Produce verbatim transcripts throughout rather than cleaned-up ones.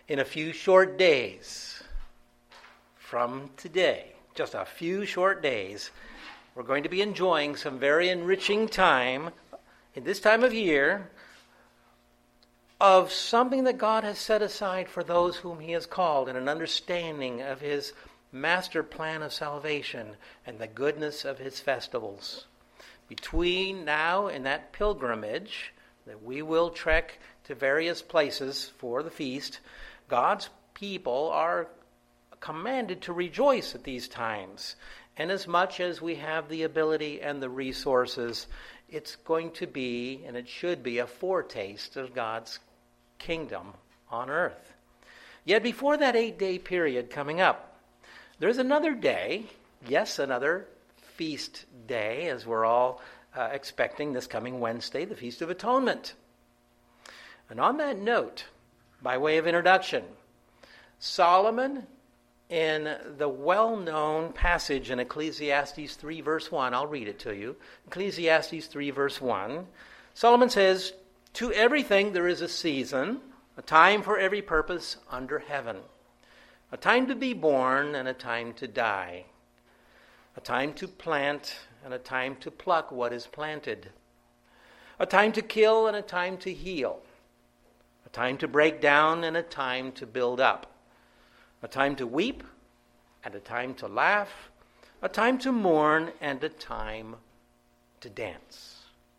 In a few short days from today, just a few short days, we're going to be enjoying some very enriching time in this time of year of something that God has set aside for those whom he has called, and an understanding of his master plan of salvation and the goodness of his festivals. Between now and that pilgrimage that we will trek to various places for the feast, God's people are commanded to rejoice at these times. And as much as we have the ability and the resources, it's going to be, and it should be, a foretaste of God's kingdom on earth. Yet before that eight-day period coming up, there's another day, yes, another feast day, as we're all uh, expecting this coming Wednesday, the Feast of Atonement. And on that note, by way of introduction, Solomon, in the well-known passage in Ecclesiastes three, verse one, I'll read it to you. Ecclesiastes three, verse one, Solomon says, "To everything there is a season, a time for every purpose under heaven, a time to be born and a time to die, a time to plant and a time to pluck what is planted, a time to kill and a time to heal, a time to break down and a time to build up, a time to weep and a time to laugh, a time to mourn and a time to dance."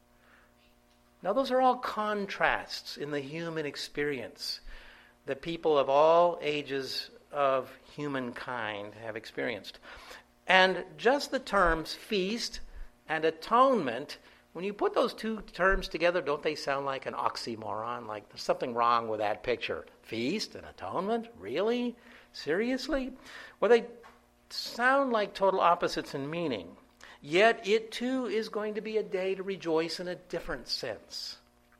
Now those are all contrasts in the human experience that people of all ages of humankind have experienced. And just the terms feast and atonement, when you put those two terms together, don't they sound like an oxymoron? Like there's something wrong with that picture. Feast and atonement? Really? Seriously? Well, they sound like total opposites in meaning. Yet it too is going to be a day to rejoice in a different sense.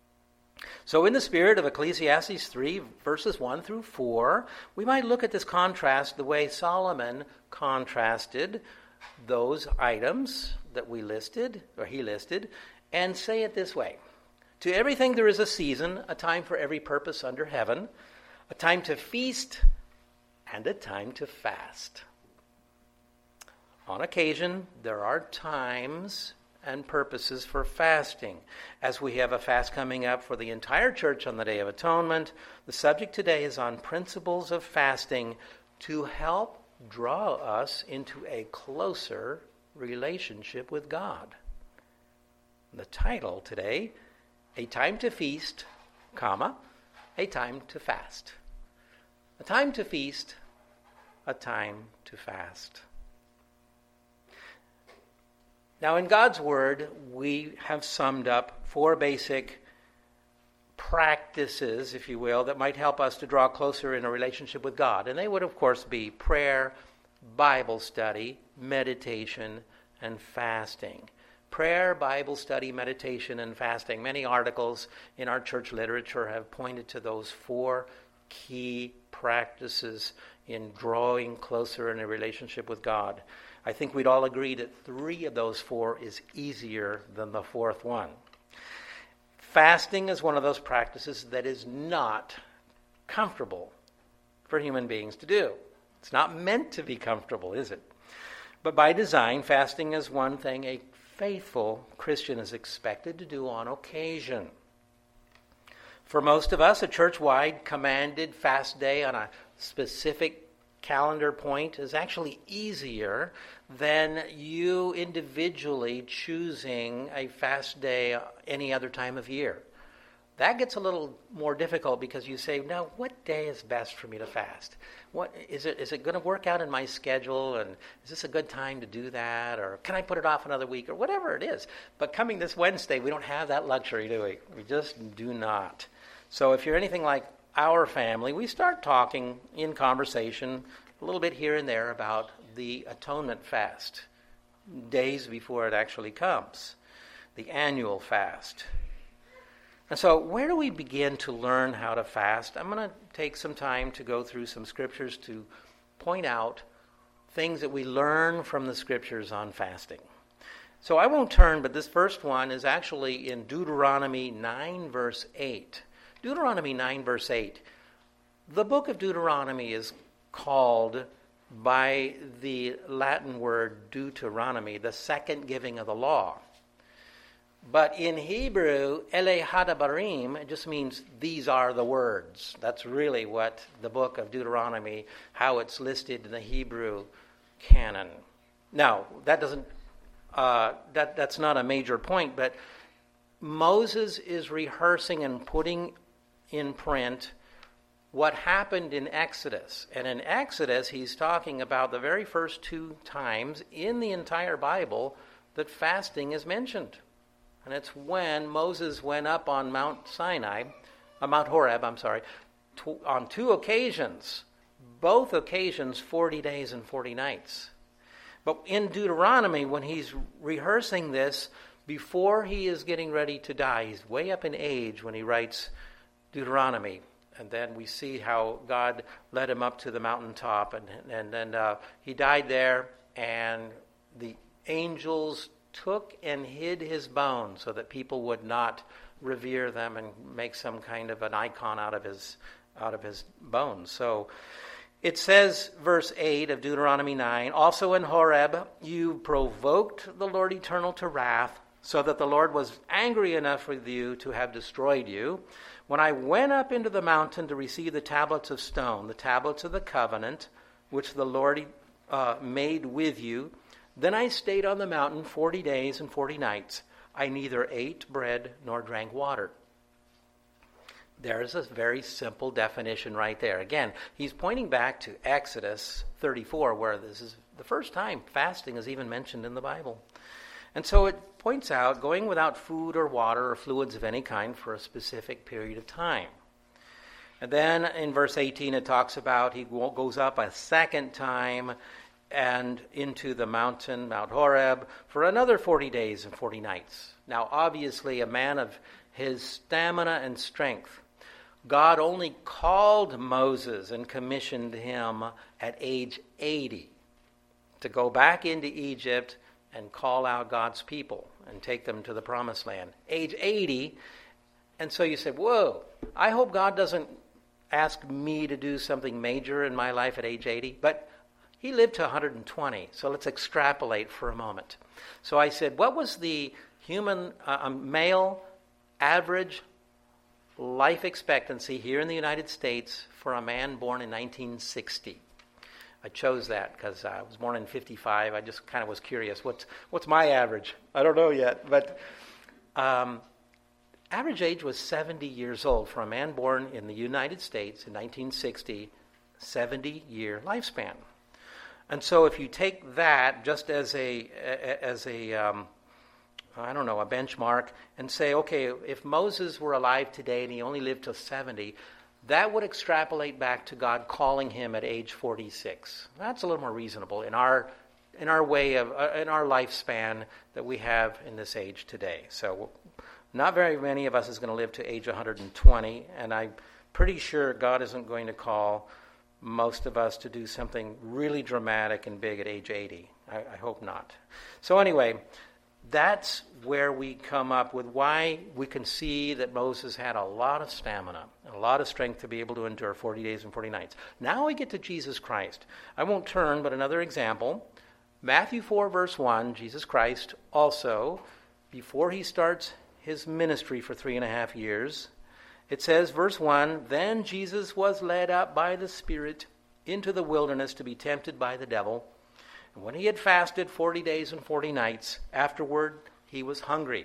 So in the spirit of Ecclesiastes three, verses one through four, we might look at this contrast the way Solomon contrasted those items that we listed, or he listed, and say it this way. To everything there is a season, a time for every purpose under heaven, a time to feast and a time to fast. On occasion, there are times and purposes for fasting. As we have a fast coming up for the entire church on the Day of Atonement, the subject today is on principles of fasting to help draw us into a closer relationship with God. The title today, A Time to Feast, comma, a time to fast. A time to feast, a time to fast. Now, in God's Word, we have summed up four basic practices, if you will, that might help us to draw closer in a relationship with God. And they would, of course, be prayer, Bible study, meditation, and fasting. Prayer, Bible study, meditation, and fasting. Many articles in our church literature have pointed to those four key practices in drawing closer in a relationship with God. I think we'd all agree that three of those four is easier than the fourth one. Fasting is one of those practices that is not comfortable for human beings to do. It's not meant to be comfortable, is it? But by design, fasting is one thing a faithful Christian is expected to do on occasion. For most of us, a church-wide commanded fast day on a specific calendar point is actually easier than you individually choosing a fast day any other time of year. That gets a little more difficult because you say, now, what day is best for me to fast? What is it? Is it going to work out in my schedule? And is this a good time to do that? Or can I put it off another week? Or whatever it is. But coming this Wednesday, we don't have that luxury, do we? We just do not. So if you're anything like our family, we start talking in conversation a little bit here and there about the atonement fast, days before it actually comes, the annual fast. And so where do we begin to learn how to fast? I'm going to take some time to go through some scriptures to point out things that we learn from the scriptures on fasting. So I won't turn, but this first one is actually in Deuteronomy nine, verse eight. Deuteronomy nine, verse eight The book of Deuteronomy is called by the Latin word Deuteronomy, the second giving of the law. But in Hebrew, Ele Hadabarim, it just means these are the words. That's really what the book of Deuteronomy, how it's listed in the Hebrew canon. Now, that doesn't, uh, that that's not a major point, but Moses is rehearsing and putting in print what happened in Exodus. And in Exodus, he's talking about the very first two times in the entire Bible that fasting is mentioned. And it's when Moses went up on Mount Sinai, uh, Mount Horeb, I'm sorry, to, on two occasions, both occasions forty days and forty nights. But in Deuteronomy, when he's rehearsing this, before he is getting ready to die, he's way up in age when he writes Deuteronomy. And then we see how God led him up to the mountaintop, and and then uh, he died there, and the angels took and hid his bones so that people would not revere them and make some kind of an icon out of his out of his bones. So it says, verse eight of Deuteronomy nine, also in Horeb you provoked the Lord Eternal to wrath, so that the Lord was angry enough with you to have destroyed you. When I went up into the mountain to receive the tablets of stone, the tablets of the covenant, which the Lord uh, made with you, then I stayed on the mountain forty days and forty nights. I neither ate bread nor drank water. There's a very simple definition right there. Again, he's pointing back to Exodus thirty-four, where this is the first time fasting is even mentioned in the Bible. And so it points out going without food or water or fluids of any kind for a specific period of time. And then in verse eighteen it talks about he goes up a second time and into the mountain, Mount Horeb, for another forty days and forty nights. Now, obviously, a man of his stamina and strength, God only called Moses and commissioned him at age eighty to go back into Egypt and call out God's people and take them to the promised land. Age eighty, and so you say, whoa, I hope God doesn't ask me to do something major in my life at age eighty, but he lived to one hundred twenty, so let's extrapolate for a moment. So I said, what was the human, uh, male average life expectancy here in the United States for a man born in nineteen sixty? I chose that because I was born in fifty-five. I just kind of was curious. What's, what's my average? I don't know yet. But um, average age was seventy years old for a man born in the United States in nineteen sixty, seventy-year lifespan. And so if you take that just as a, as a um, I don't know, a benchmark, and say, okay, if Moses were alive today and he only lived till seventy, that would extrapolate back to God calling him at age forty-six. That's a little more reasonable in our in our way of uh, in our lifespan that we have in this age today. So not very many of us is going to live to age one hundred twenty, and I'm pretty sure God isn't going to call most of us to do something really dramatic and big at age eighty. I, I hope not. So anyway, that's where we come up with why we can see that Moses had a lot of stamina, a lot of strength to be able to endure forty days and forty nights. Now we get to Jesus Christ. I won't turn, but another example. Matthew four, verse one, Jesus Christ also, before he starts his ministry for three and a half years, it says, verse one, then Jesus was led up by the Spirit into the wilderness to be tempted by the devil. And when he had fasted forty days and forty nights, afterward he was hungry.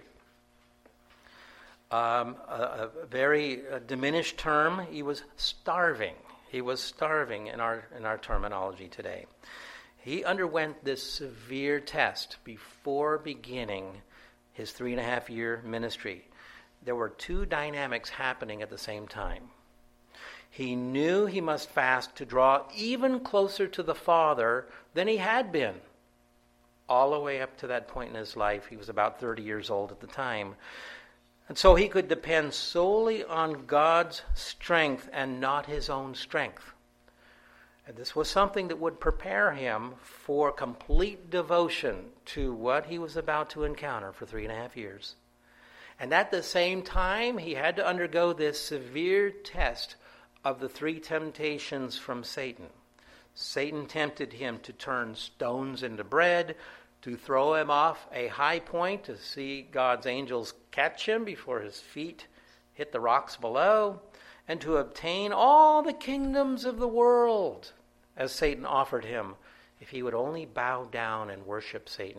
Um, a, a very uh, diminished term, he was starving. He was starving in our in our terminology today. He underwent this severe test before beginning his three and a half year ministry. There were two dynamics happening at the same time. He knew he must fast to draw even closer to the Father than he had been. All the way up to that point in his life, he was about thirty years old at the time. And so he could depend solely on God's strength and not his own strength. And this was something that would prepare him for complete devotion to what he was about to encounter for three and a half years. And at the same time, he had to undergo this severe test of the three temptations from Satan. Satan tempted him to turn stones into bread, to throw him off a high point, to see God's angels catch him before his feet hit the rocks below, and to obtain all the kingdoms of the world, as Satan offered him, if he would only bow down and worship Satan.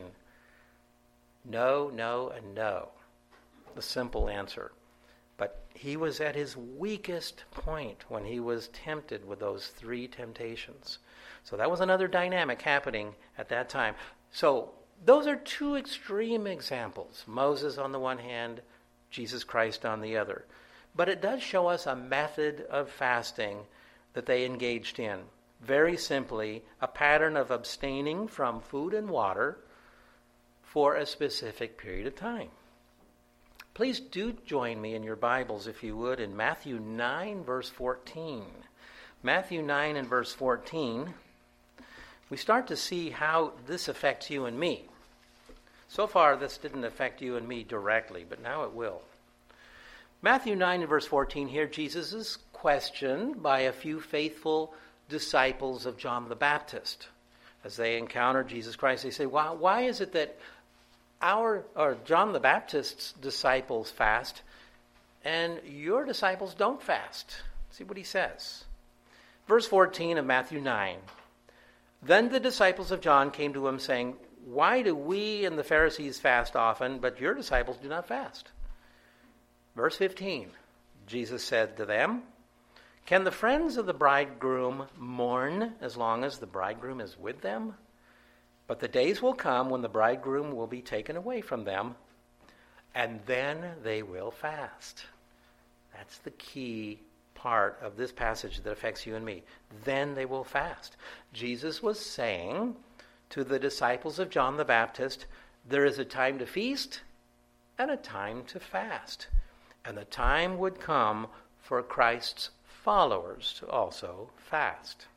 No, no, and no. The simple answer. But he was at his weakest point when he was tempted with those three temptations. So that was another dynamic happening at that time. So those are two extreme examples. Moses on the one hand, Jesus Christ on the other. But it does show us a method of fasting that they engaged in. Very simply, a pattern of abstaining from food and water for a specific period of time. Please do join me in your Bibles, if you would, in Matthew nine, verse fourteen. Matthew nine and verse fourteen, we start to see how this affects you and me. So far, this didn't affect you and me directly, but now it will. Matthew nine and verse fourteen, here Jesus is questioned by a few faithful disciples of John the Baptist. As they encounter Jesus Christ, they say, why, why is it that our or John the Baptist's disciples fast and your disciples don't fast? See what he says. Verse fourteen of Matthew nine. Then the disciples of John came to him saying, why do we and the Pharisees fast often, but your disciples do not fast? Verse fifteen. Jesus said to them, can the friends of the bridegroom mourn as long as the bridegroom is with them? But the days will come when the bridegroom will be taken away from them, and then they will fast. That's the key part of this passage that affects you and me. Then they will fast. Jesus was saying to the disciples of John the Baptist, there is a time to feast and a time to fast. And the time would come for Christ's followers to also fast.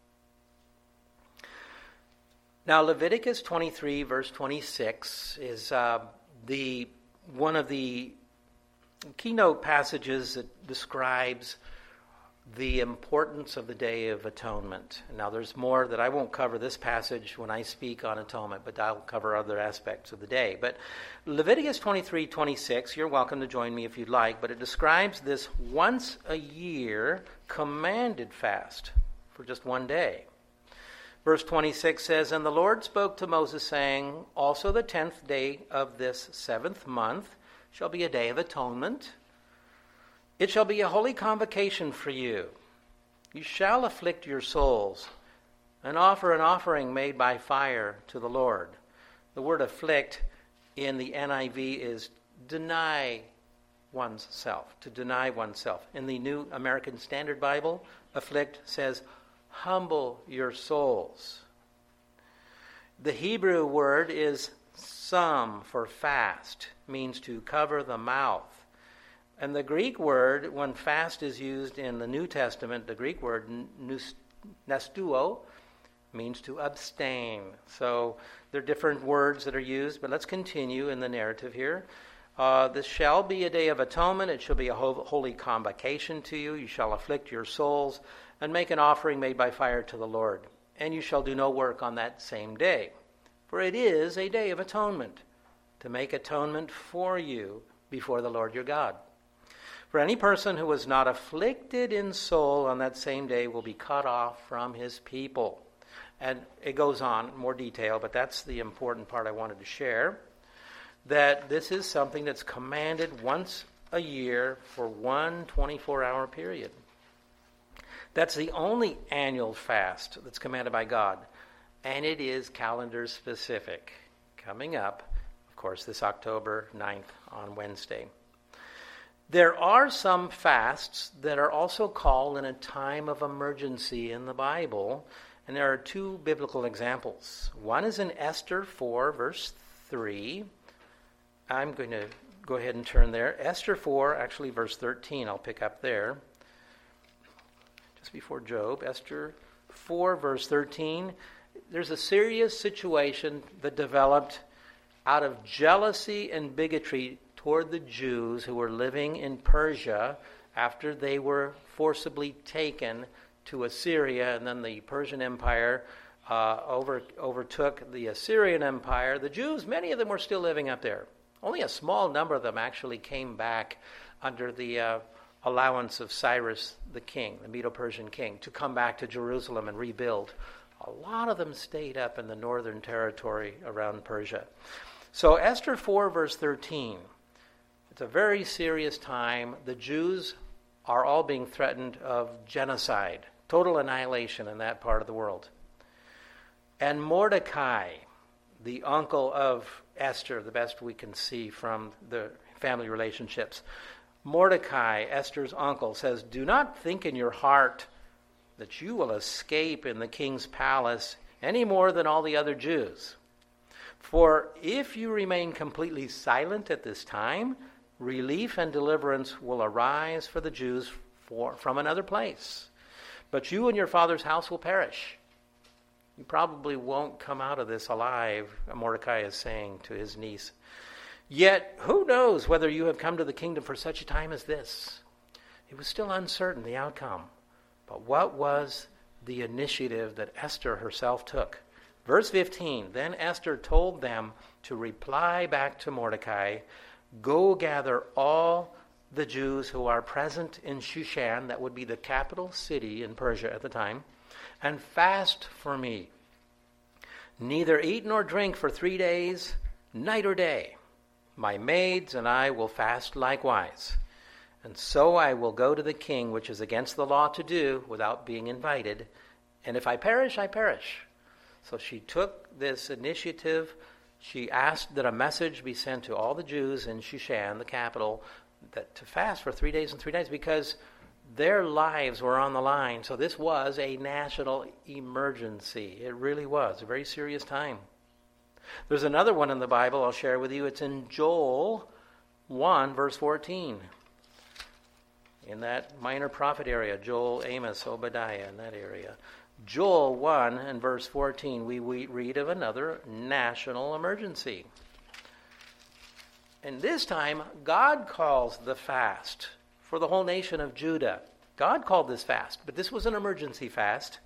Now, Leviticus twenty-three, verse twenty-six is uh, the one of the keynote passages that describes the importance of the Day of Atonement. Now, there's more that I won't cover this passage when I speak on atonement, but I'll cover other aspects of the day. But Leviticus twenty-three, twenty-six, you're welcome to join me if you'd like, but it describes this once a year commanded fast for just one day. Verse twenty-six says, and the Lord spoke to Moses, saying, also the tenth day of this seventh month shall be a day of atonement. It shall be a holy convocation for you. You shall afflict your souls and offer an offering made by fire to the Lord. The word afflict in the N I V is deny oneself, to deny oneself. In the New American Standard Bible, afflict says humble your souls. The Hebrew word is sum for fast, means to cover the mouth. And the Greek word, when fast is used in the New Testament, the Greek word nestuo means to abstain. So there are different words that are used, but let's continue in the narrative here. Uh, this shall be a day of atonement. It shall be a holy convocation to you. You shall afflict your souls and make an offering made by fire to the Lord. And you shall do no work on that same day. For it is a day of atonement, to make atonement for you before the Lord your God. For any person who is not afflicted in soul on that same day will be cut off from his people. And it goes on in more detail, but that's the important part I wanted to share. That this is something that's commanded once a year for one twenty-four hour period. That's the only annual fast that's commanded by God. And it is calendar specific. Coming up, of course, this October ninth on Wednesday. There are some fasts that are also called in a time of emergency in the Bible, and there are two biblical examples. One is in Esther four, verse three. I'm going to go ahead and turn there. Esther four, actually verse thirteen, I'll pick up there. Just before Job, Esther four, verse thirteen. There's a serious situation that developed out of jealousy and bigotry toward the Jews who were living in Persia after they were forcibly taken to Assyria, and then the Persian Empire uh, over, overtook the Assyrian Empire, the Jews, many of them were still living up there. Only a small number of them actually came back under the uh, allowance of Cyrus the king, the Medo-Persian king, to come back to Jerusalem and rebuild. A lot of them stayed up in the northern territory around Persia. So Esther four, verse thirteen, it's a very serious time. The Jews are all being threatened of genocide, total annihilation in that part of the world. And Mordecai, the uncle of Esther, the best we can see from the family relationships, Mordecai, Esther's uncle, says, "Do not think in your heart that you will escape in the king's palace any more than all the other Jews. For if you remain completely silent at this time, relief and deliverance will arise for the Jews for, from another place. But you and your father's house will perish. You probably won't come out of this alive," Mordecai is saying to his niece. "Yet who knows whether you have come to the kingdom for such a time as this?" It was still uncertain, the outcome. But what was the initiative that Esther herself took? Verse fifteen, "Then Esther told them to reply back to Mordecai, 'Go gather all the Jews who are present in Shushan,'" that would be the capital city in Persia at the time, "'and fast for me. Neither eat nor drink for three days, night or day. My maids and I will fast likewise. And so I will go to the king, which is against the law to do, without being invited. And if I perish, I perish.'" So she took this initiative. She asked that a message be sent to all the Jews in Shushan, the capital, that to fast for three days and three nights, because their lives were on the line. So this was a national emergency. It really was a very serious time. There's another one in the Bible I'll share with you. It's in Joel one, verse fourteen. In that minor prophet area, Joel, Amos, Obadiah, in that area. Joel one and verse fourteen, we, we read of another national emergency. And this time, God calls the fast for the whole nation of Judah. God called this fast, but this was an emergency fast.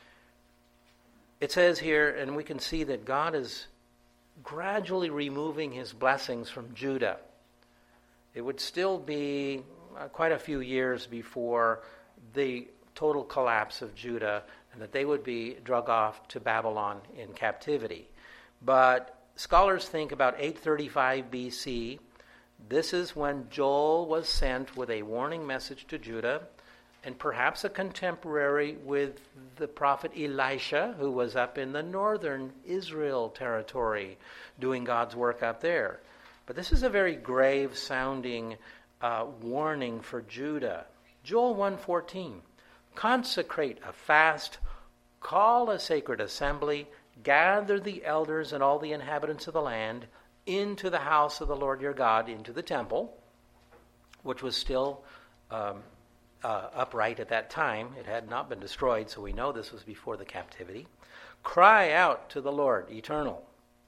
It says here, and we can see that God is gradually removing his blessings from Judah. It would still be uh, quite a few years before the total collapse of Judah, and that they would be drug off to Babylon in captivity. But scholars think about eight thirty-five B C, this is when Joel was sent with a warning message to Judah, and perhaps a contemporary with the prophet Elisha, who was up in the northern Israel territory doing God's work up there. But this is a very grave-sounding uh, warning for Judah. Joel one fourteen, "Consecrate a fast, call a sacred assembly, gather the elders and all the inhabitants of the land into the house of the Lord your God," into the temple, which was still um, uh, upright at that time. It had not been destroyed, so we know this was before the captivity. "Cry out to the Lord eternal.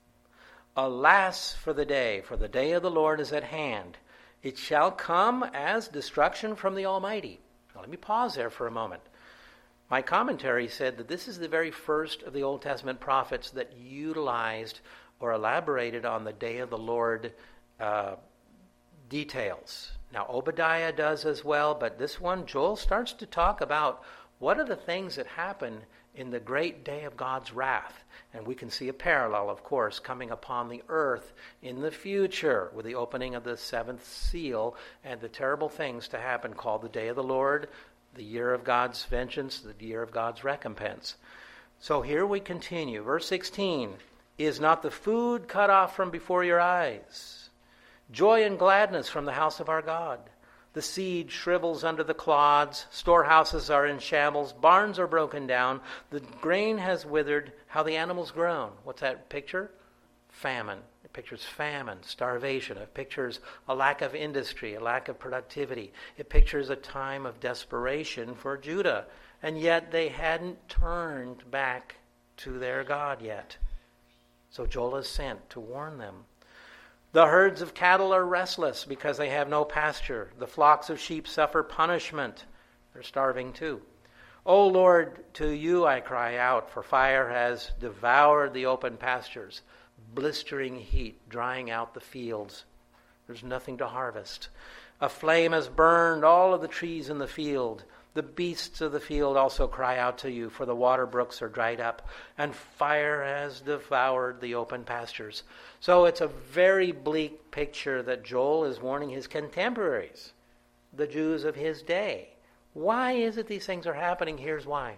Alas for the day, for the day of the Lord is at hand. It shall come as destruction from the Almighty." Now, let me pause there for a moment. My commentary said that this is the very first of the Old Testament prophets that utilized or elaborated on the day of the Lord uh, details. Now, Obadiah does as well, but this one, Joel, starts to talk about what are the things that happen in the great day of God's wrath. And we can see a parallel, of course, coming upon the earth in the future with the opening of the seventh seal and the terrible things to happen called the day of the Lord, the year of God's vengeance, the year of God's recompense. So here we continue. Verse sixteen, "Is not the food cut off from before your eyes? Joy and gladness from the house of our God. The seed shrivels under the clods. Storehouses are in shambles. Barns are broken down. The grain has withered. How the animals groan." What's that picture? Famine. It pictures famine, starvation. It pictures a lack of industry, a lack of productivity. It pictures a time of desperation for Judah. And yet they hadn't turned back to their God yet. So Joel is sent to warn them. The herds of cattle are restless because they have no pasture. The flocks of sheep suffer punishment. They're starving too. O Lord, to you I cry out, for fire has devoured the open pastures, blistering heat drying out the fields. There's nothing to harvest. A flame has burned all of the trees in the field. The beasts of the field also cry out to you, for the water brooks are dried up, and fire has devoured the open pastures. So it's a very bleak picture that Joel is warning his contemporaries, the Jews of his day. Why is it these things are happening? Here's why.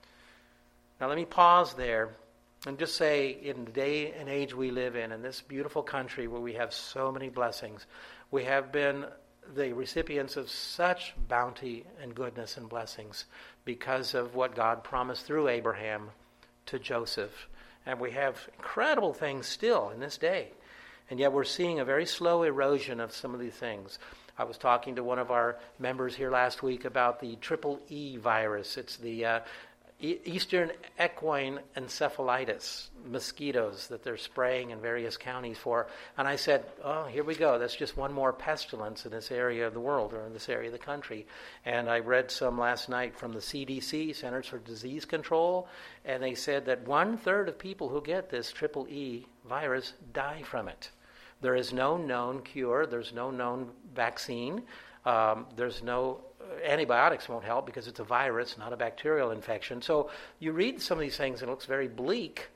Now let me pause there and just say, in the day and age we live in, in this beautiful country where we have so many blessings, we have been the recipients of such bounty and goodness and blessings because of what God promised through Abraham to Joseph. And we have incredible things still in this day. And yet we're seeing a very slow erosion of some of these things. I was talking to one of our members here last week about the triple E virus. It's the uh, e- Eastern equine encephalitis, mosquitoes that they're spraying in various counties for. And I said, oh, here we go. That's just one more pestilence in this area of the world or in this area of the country. And I read some last night from the C D C, Centers for Disease Control, and they said that one-third of people who get this triple E virus die from it. There is no known cure. There's no known vaccine. Um, there's no antibiotics won't help because it's a virus, not a bacterial infection. So you read some of these things and it looks very bleak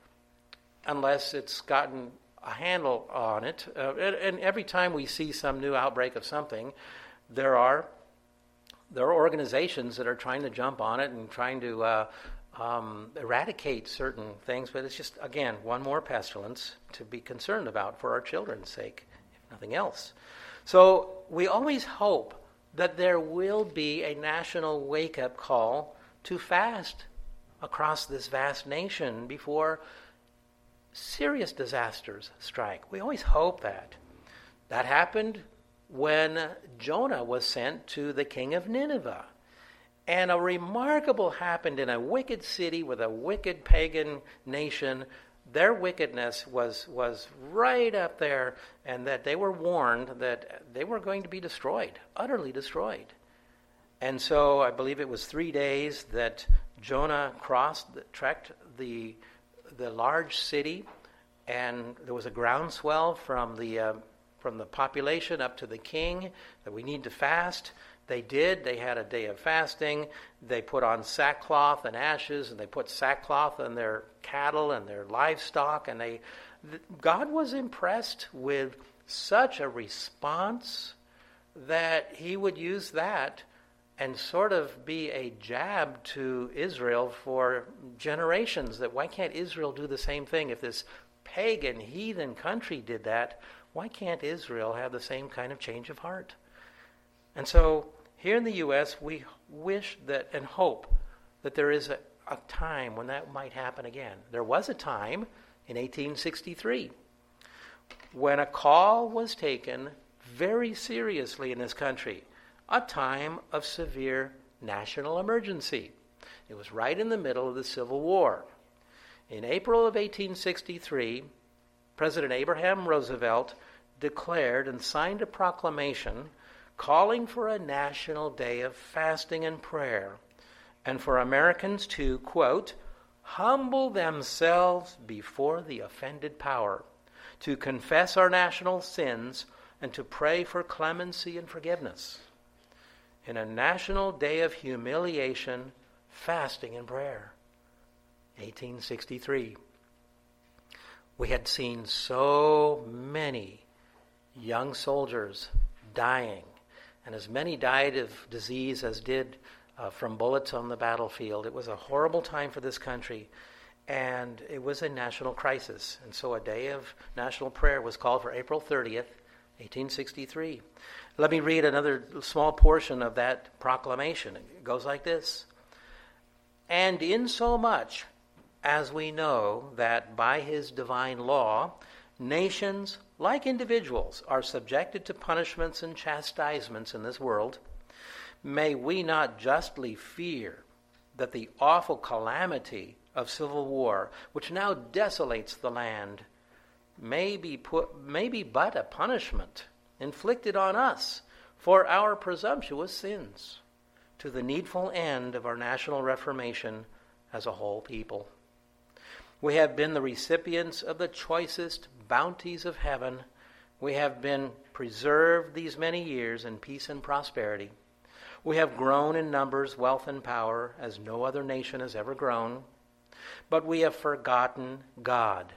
unless it's gotten a handle on it. Uh, and, and every time we see some new outbreak of something, there are there are organizations that are trying to jump on it and trying to uh, um, eradicate certain things. But it's just, again, one more pestilence to be concerned about for our children's sake, if nothing else. So we always hope that there will be a national wake-up call to fast across this vast nation before serious disasters strike. We always hope that. That happened when Jonah was sent to the king of Nineveh. And a remarkable happened in a wicked city with a wicked pagan nation. Their wickedness was was right up there, and that they were warned that they were going to be destroyed, utterly destroyed. And so I believe it was three days that Jonah crossed, trekked the the large city, and there was a groundswell from the uh, from the population up to the king that we need to fast. They did. They had a day of fasting. They put on sackcloth and ashes, and they put sackcloth on their cattle and their livestock. And they, God was impressed with such a response that he would use that and sort of be a jab to Israel for generations. That why can't Israel do the same thing? If this pagan, heathen country did that, why can't Israel have the same kind of change of heart? And so here in the U S, we wish that and hope that there is a, a time when that might happen again. There was a time in eighteen sixty-three when a call was taken very seriously in this country, a time of severe national emergency. It was right in the middle of the Civil War. In April of eighteen sixty-three, President Abraham Roosevelt declared and signed a proclamation calling for a national day of fasting and prayer, and for Americans to, quote, humble themselves before the offended power, to confess our national sins, and to pray for clemency and forgiveness. In a national day of humiliation, fasting and prayer. eighteen sixty-three. We had seen so many young soldiers dying, and as many died of disease as did uh, from bullets on the battlefield. It was a horrible time for this country, and it was a national crisis. And so a day of national prayer was called for April thirtieth, eighteen sixty-three. Let me read another small portion of that proclamation. It goes like this. And insomuch as we know that by his divine law, nations, like individuals, are subjected to punishments and chastisements in this world, may we not justly fear that the awful calamity of civil war, which now desolates the land, may be put, may be but a punishment inflicted on us for our presumptuous sins, to the needful end of our national reformation as a whole people. We have been the recipients of the choicest bounties of heaven. We have been preserved these many years in peace and prosperity. We have grown in numbers, wealth, and power as no other nation has ever grown. But we have forgotten God.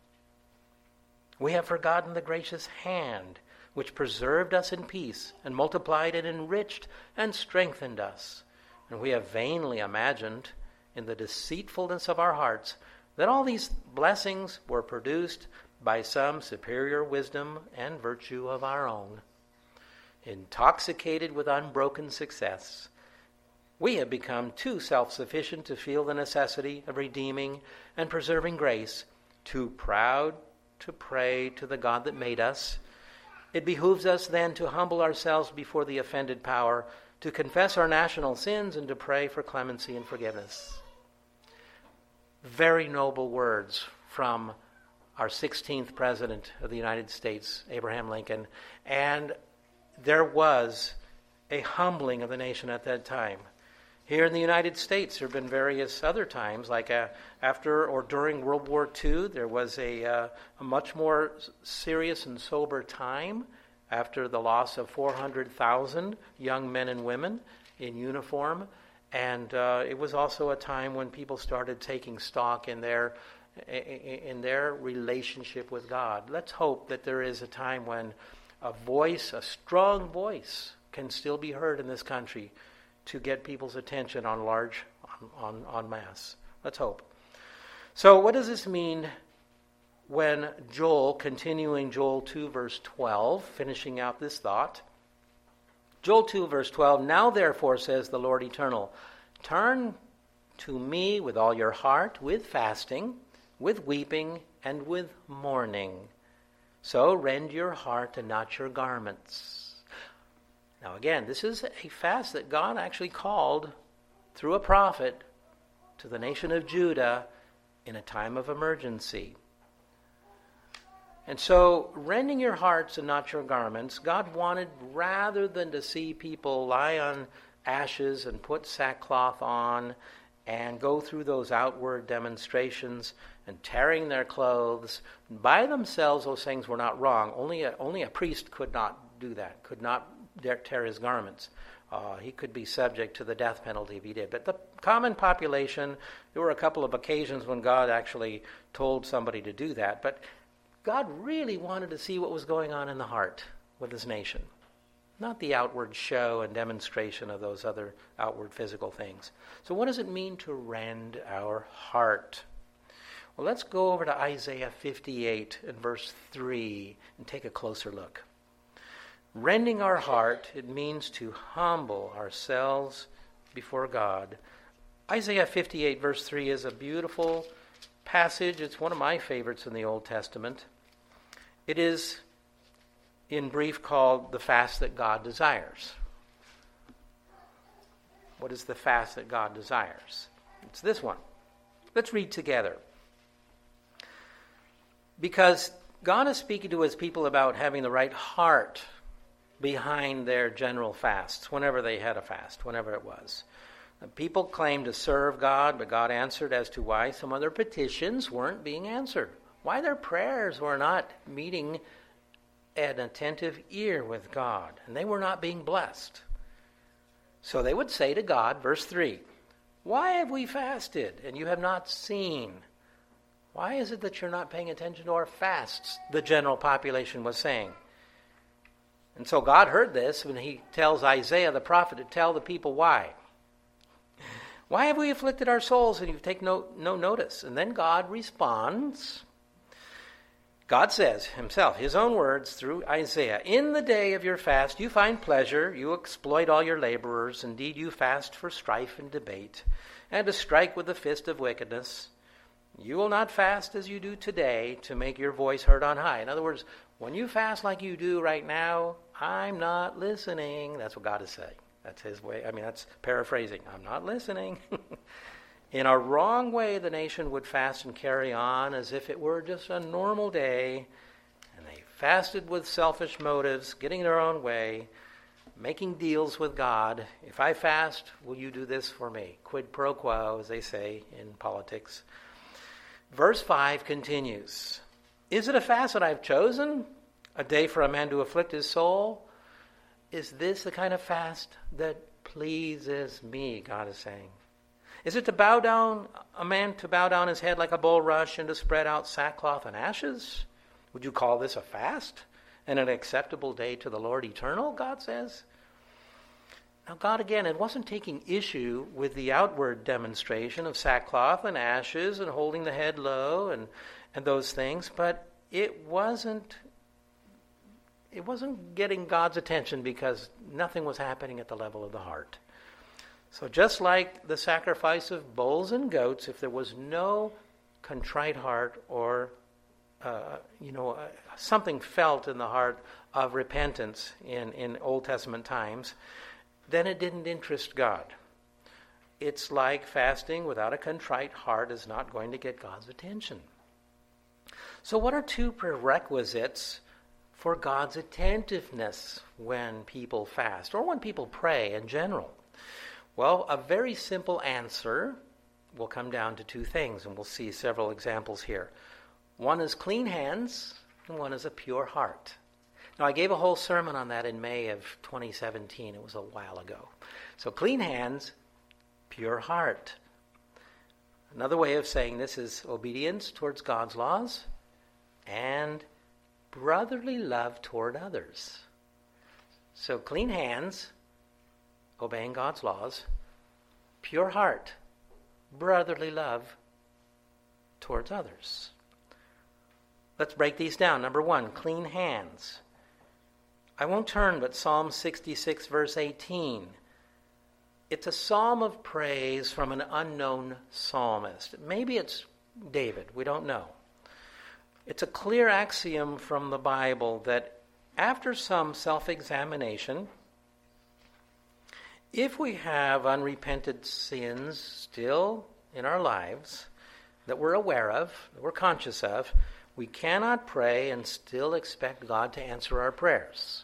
We have forgotten the gracious hand which preserved us in peace and multiplied and enriched and strengthened us. And we have vainly imagined in the deceitfulness of our hearts that all these blessings were produced by some superior wisdom and virtue of our own. Intoxicated with unbroken success, we have become too self-sufficient to feel the necessity of redeeming and preserving grace, too proud to pray to the God that made us. It behooves us then to humble ourselves before the offended power, to confess our national sins, and to pray for clemency and forgiveness. Very noble words from our sixteenth President of the United States, Abraham Lincoln. And there was a humbling of the nation at that time. Here in the United States, there have been various other times, like uh, after or during World War Two, there was a, uh, a much more serious and sober time after the loss of four hundred thousand young men and women in uniform. And uh, it was also a time when people started taking stock in their, in their relationship with God. Let's hope that there is a time when a voice, a strong voice, can still be heard in this country to get people's attention on large, on, on, en masse. Let's hope. So what does this mean when Joel, continuing Joel two, verse twelve, finishing out this thought? Joel two, verse twelve, "Now therefore, says the Lord Eternal, turn to me with all your heart, with fasting, with weeping, and with mourning. So rend your heart and not your garments." Now again, this is a fast that God actually called through a prophet to the nation of Judah in a time of emergency. And so, rending your hearts and not your garments, God wanted, rather than to see people lie on ashes and put sackcloth on and go through those outward demonstrations and tearing their clothes, by themselves those things were not wrong. Only a, only a priest could not do that, could not tear his garments. Uh, he could be subject to the death penalty if he did. But the common population, there were a couple of occasions when God actually told somebody to do that. But God really wanted to see what was going on in the heart with his nation, not the outward show and demonstration of those other outward physical things. So what does it mean to rend our heart? Well, let's go over to Isaiah fifty-eight and verse three and take a closer look. Rending our heart, it means to humble ourselves before God. Isaiah fifty-eight verse three is a beautiful passage. It's one of my favorites in the Old Testament. It is, in brief, called the fast that God desires. What is the fast that God desires? It's this one. Let's read together. Because God is speaking to his people about having the right heart behind their general fasts, whenever they had a fast, whenever it was. The people claimed to serve God, but God answered as to why some of their petitions weren't being answered, why their prayers were not meeting an attentive ear with God, and they were not being blessed. So they would say to God, verse three, "Why have we fasted, and you have not seen?" Why is it that you're not paying attention to our fasts? The general population was saying. And so God heard this when he tells Isaiah the prophet to tell the people why. Why have we afflicted our souls and you take no, no notice? And then God responds. God says himself, his own words through Isaiah, "In the day of your fast you find pleasure, you exploit all your laborers. Indeed you fast for strife and debate, and to strike with the fist of wickedness. You will not fast as you do today to make your voice heard on high." In other words, when you fast like you do right now, I'm not listening. That's what God is saying. That's his way. I mean, that's paraphrasing. I'm not listening. In a wrong way, the nation would fast and carry on as if it were just a normal day, and they fasted with selfish motives, getting their own way, making deals with God. If I fast, will you do this for me? Quid pro quo, as they say in politics. Verse five continues, is it a fast that I've chosen? A day for a man to afflict his soul? Is this the kind of fast that pleases me, God is saying? Is it to bow down, a man to bow down his head like a bulrush and to spread out sackcloth and ashes? Would you call this a fast and an acceptable day to the Lord eternal, God says? Now, God, again, it wasn't taking issue with the outward demonstration of sackcloth and ashes and holding the head low and, and those things, but it wasn't it wasn't getting God's attention because nothing was happening at the level of the heart. So just like the sacrifice of bulls and goats, if there was no contrite heart or uh, you know uh, something felt in the heart of repentance in, in Old Testament times, then it didn't interest God. It's like fasting without a contrite heart is not going to get God's attention. So what are two prerequisites for God's attentiveness when people fast or when people pray in general? Well, a very simple answer will come down to two things, and we'll see several examples here. One is clean hands, and one is a pure heart. Now, I gave a whole sermon on that in May of twenty seventeen. It was a while ago. So clean hands, pure heart. Another way of saying this is obedience towards God's laws and brotherly love toward others. So clean hands, obeying God's laws, pure heart, brotherly love towards others. Let's break these down. Number one, clean hands. I won't turn, but Psalm sixty-six, verse eighteen. It's a psalm of praise from an unknown psalmist. Maybe it's David. We don't know. It's a clear axiom from the Bible that after some self-examination, if we have unrepented sins still in our lives that we're aware of, that we're conscious of, we cannot pray and still expect God to answer our prayers.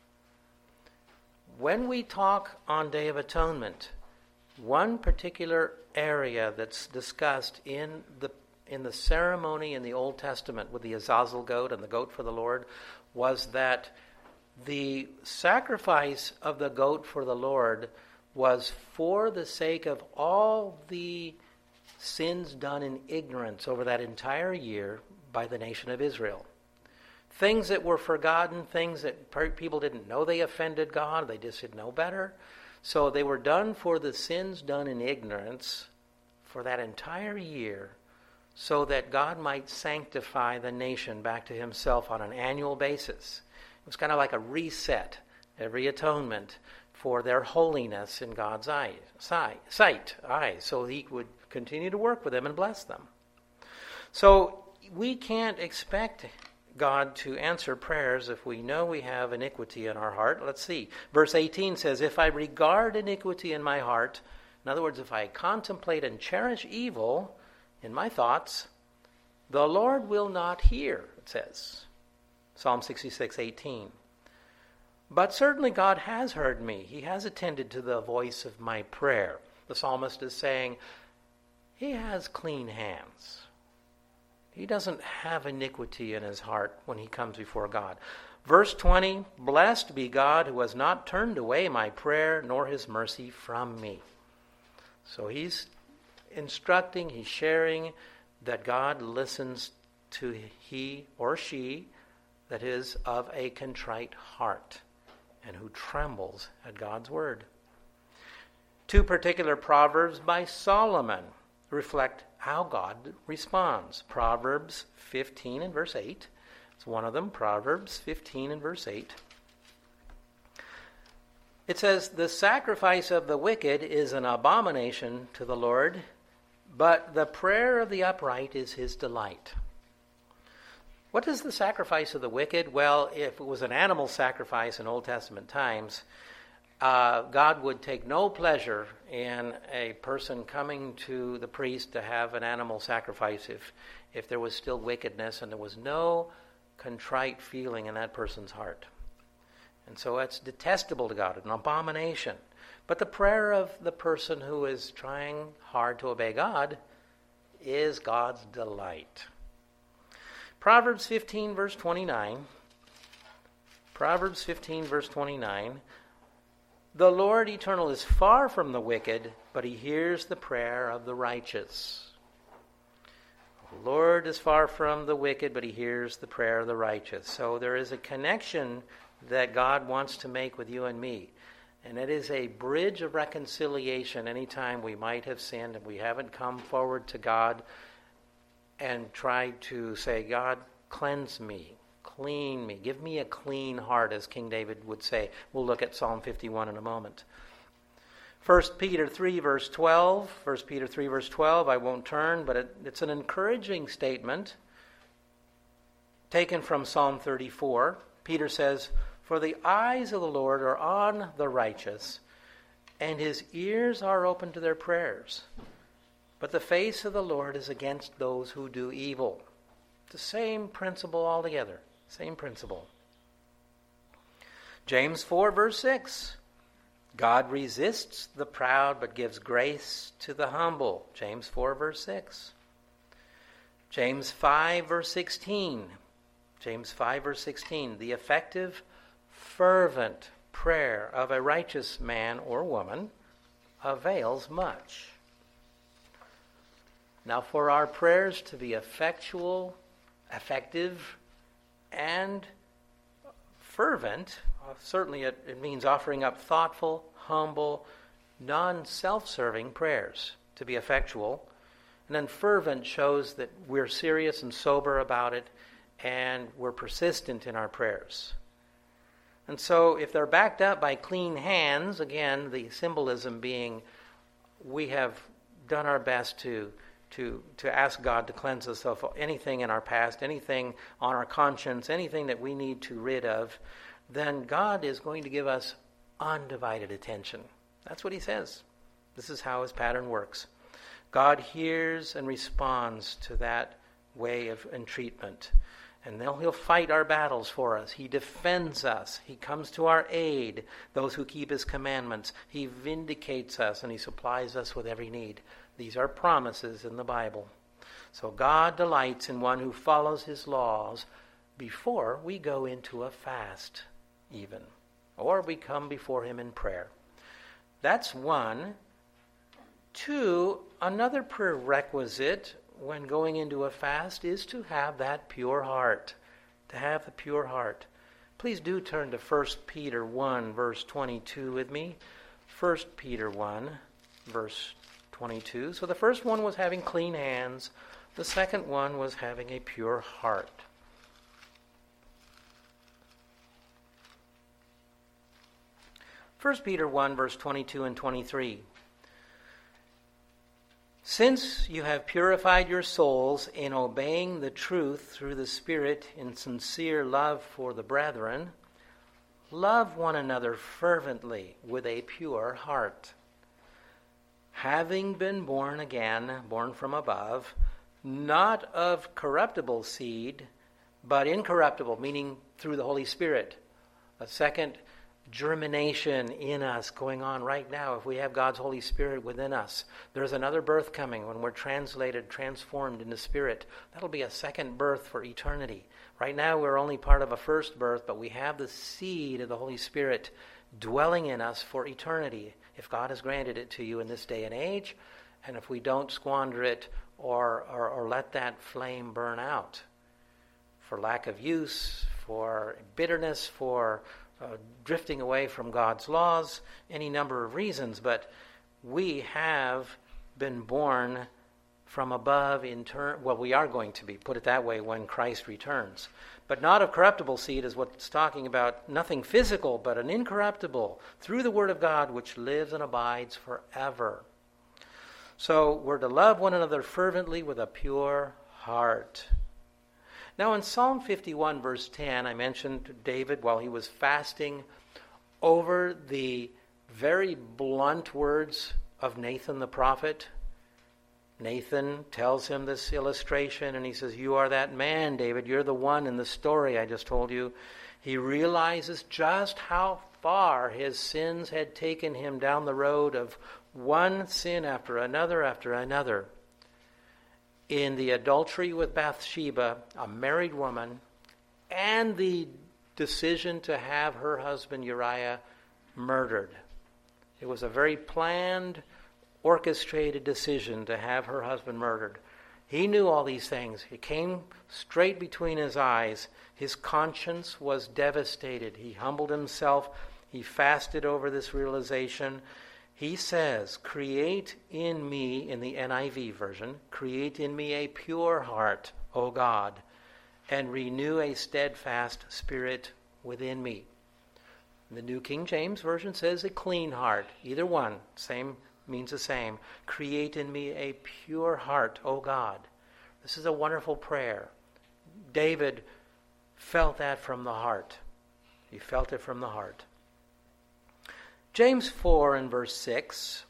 When we talk on Day of Atonement, one particular area that's discussed in the in the ceremony in the Old Testament with the Azazel goat and the goat for the Lord was that the sacrifice of the goat for the Lord was for the sake of all the sins done in ignorance over that entire year by the nation of Israel. Things that were forgotten, things that people didn't know they offended God, they just didn't know better. So they were done for the sins done in ignorance for that entire year so that God might sanctify the nation back to himself on an annual basis. It was kind of like a reset, every atonement, for their holiness in God's eye, sight, sight, eye, so he would continue to work with them and bless them. So we can't expect God to answer prayers if we know we have iniquity in our heart. Let's see. Verse eighteen says, if I regard iniquity in my heart, in other words, if I contemplate and cherish evil in my thoughts, the Lord will not hear, it says. Psalm sixty-six, eighteen. But certainly God has heard me. He has attended to the voice of my prayer. The psalmist is saying, he has clean hands. He doesn't have iniquity in his heart when he comes before God. Verse twenty, blessed be God who has not turned away my prayer nor his mercy from me. So he's instructing, he's sharing that God listens to he or she that is of a contrite heart and who trembles at God's word. Two particular proverbs by Solomon reflect how God responds. Proverbs fifteen and verse eight. It's one of them, Proverbs fifteen and verse eight. It says, the sacrifice of the wicked is an abomination to the Lord, but the prayer of the upright is his delight. What is the sacrifice of the wicked? Well, if it was an animal sacrifice in Old Testament times, Uh, God would take no pleasure in a person coming to the priest to have an animal sacrifice if, if there was still wickedness and there was no contrite feeling in that person's heart. And so it's detestable to God, an abomination. But the prayer of the person who is trying hard to obey God is God's delight. Proverbs fifteen, verse twenty-nine. Proverbs fifteen, verse twenty-nine. The Lord eternal is far from the wicked, but he hears the prayer of the righteous. The Lord is far from the wicked, but he hears the prayer of the righteous. So there is a connection that God wants to make with you and me. And it is a bridge of reconciliation anytime we might have sinned and we haven't come forward to God and tried to say, God, cleanse me. Clean me. Give me a clean heart, as King David would say. We'll look at Psalm fifty-one in a moment. First Peter three, verse twelve. First Peter three, verse twelve. I won't turn, but it, it's an encouraging statement taken from Psalm thirty-four. Peter says, for the eyes of the Lord are on the righteous, and his ears are open to their prayers. But the face of the Lord is against those who do evil. The same principle altogether. Same principle. James four, verse six. God resists the proud, but gives grace to the humble. James four, verse six. James five, verse sixteen. James five, verse sixteen. The effective, fervent prayer of a righteous man or woman avails much. Now, for our prayers to be effectual, effective, and fervent, uh, certainly it, it means offering up thoughtful, humble, non-self-serving prayers to be effectual. And then fervent shows that we're serious and sober about it, and we're persistent in our prayers. And so if they're backed up by clean hands, again, the symbolism being we have done our best to To, to ask God to cleanse us of anything in our past, anything on our conscience, anything that we need to rid of, then God is going to give us undivided attention. That's what he says. This is how his pattern works. God hears and responds to that way of entreatment. And then he'll fight our battles for us. He defends us. He comes to our aid, those who keep his commandments. He vindicates us, and he supplies us with every need. These are promises in the Bible. So God delights in one who follows his laws before we go into a fast, even. Or we come before him in prayer. That's one. Two, another prerequisite when going into a fast is to have that pure heart. To have the pure heart. Please do turn to First Peter one, verse twenty-two with me. First Peter one, verse twenty-two. So the first one was having clean hands. The second one was having a pure heart. First Peter one, verse twenty-two and twenty-three. Since you have purified your souls in obeying the truth through the Spirit in sincere love for the brethren, love one another fervently with a pure heart. Having been born again, born from above, not of corruptible seed, but incorruptible, meaning through the Holy Spirit. A second germination in us going on right now. If we have God's Holy Spirit within us, there's another birth coming when we're translated, transformed into Spirit. That'll be a second birth for eternity. Right now we're only part of a first birth, but we have the seed of the Holy Spirit dwelling in us for eternity, if God has granted it to you in this day and age, and if we don't squander it or, or, or let that flame burn out for lack of use, for bitterness, for uh, drifting away from God's laws, any number of reasons. But we have been born from above in turn. Well, we are going to be, put it that way, when Christ returns. But not of corruptible seed is what it's talking about. Nothing physical, but an incorruptible, through the Word of God, which lives and abides forever. So we're to love one another fervently with a pure heart. Now in Psalm fifty-one, verse ten, I mentioned David while he was fasting over the very blunt words of Nathan the prophet. Nathan tells him this illustration, and he says, you are that man, David. You're the one in the story I just told you. He realizes just how far his sins had taken him down the road of one sin after another after another. In the adultery with Bathsheba, a married woman, and the decision to have her husband Uriah murdered. It was a very planned, orchestrated decision to have her husband murdered. He knew all these things. It came straight between his eyes. His conscience was devastated. He humbled himself. He fasted over this realization. He says, create in me, in the N I V version, create in me a pure heart, O God, and renew a steadfast spirit within me. The New King James Version says a clean heart. Either one, same means the same. Create in me a pure heart, O God. This is a wonderful prayer. David felt that from the heart. He felt it from the heart. James four and verse six,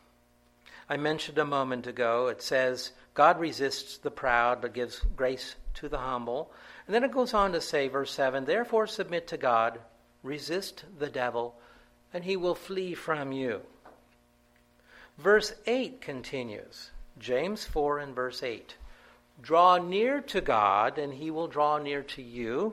I mentioned a moment ago, it says, God resists the proud but gives grace to the humble. And then it goes on to say, verse seven, therefore submit to God, resist the devil, and he will flee from you. Verse eight continues, James four and verse eight, draw near to God, and he will draw near to you.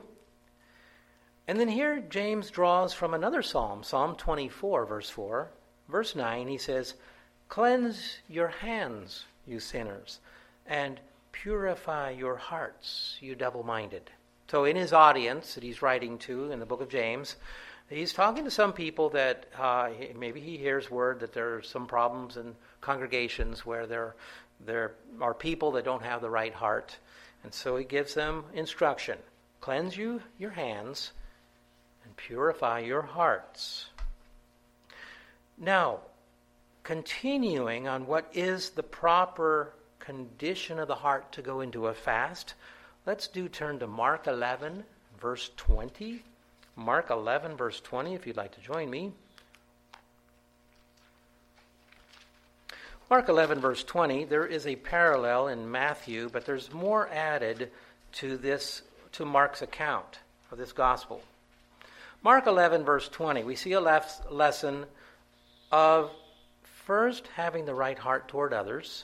And then here James draws from another psalm, Psalm twenty-four, verse four. Verse nine, he says, cleanse your hands, you sinners, and purify your hearts, you double-minded. So in his audience that he's writing to in the book of James, he's talking to some people that uh, maybe he hears word that there are some problems in congregations where there, there are people that don't have the right heart. And so he gives them instruction. Cleanse you your hands and purify your hearts. Now, continuing on what is the proper condition of the heart to go into a fast, let's do turn to Mark eleven, verse twenty. Mark eleven, verse twenty, if you'd like to join me. Mark eleven, verse twenty, there is a parallel in Matthew, but there's more added to this, to Mark's account of this gospel. Mark eleven, verse twenty, we see a lef- lesson of first having the right heart toward others.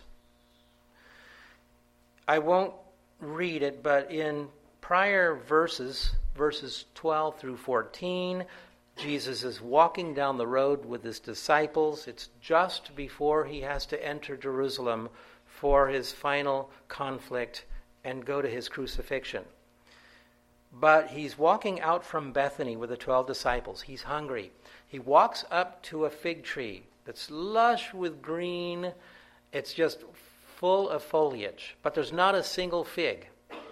I won't read it, but in prior verses, verses twelve through fourteen, Jesus is walking down the road with his disciples. It's just before he has to enter Jerusalem for his final conflict and go to his crucifixion. But he's walking out from Bethany with the twelve disciples. He's hungry. He walks up to a fig tree that's lush with green. It's just full of foliage, but there's not a single fig.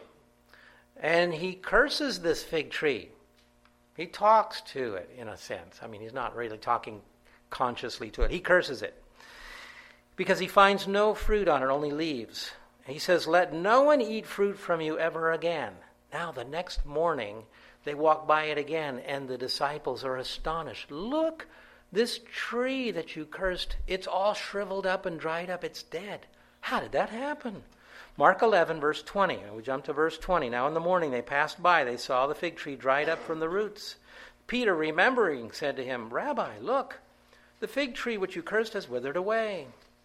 And he curses this fig tree. He talks to it, in a sense. I mean, he's not really talking consciously to it. He curses it because he finds no fruit on it, only leaves. He says, let no one eat fruit from you ever again. Now, the next morning, they walk by it again, and the disciples are astonished. Look, this tree that you cursed, it's all shriveled up and dried up. It's dead. How did that happen? Mark eleven, verse twenty. We jump to verse twenty. Now in the morning they passed by. They saw the fig tree dried up from the roots. Peter, remembering, said to him, Rabbi, look, the fig tree which you cursed has withered away.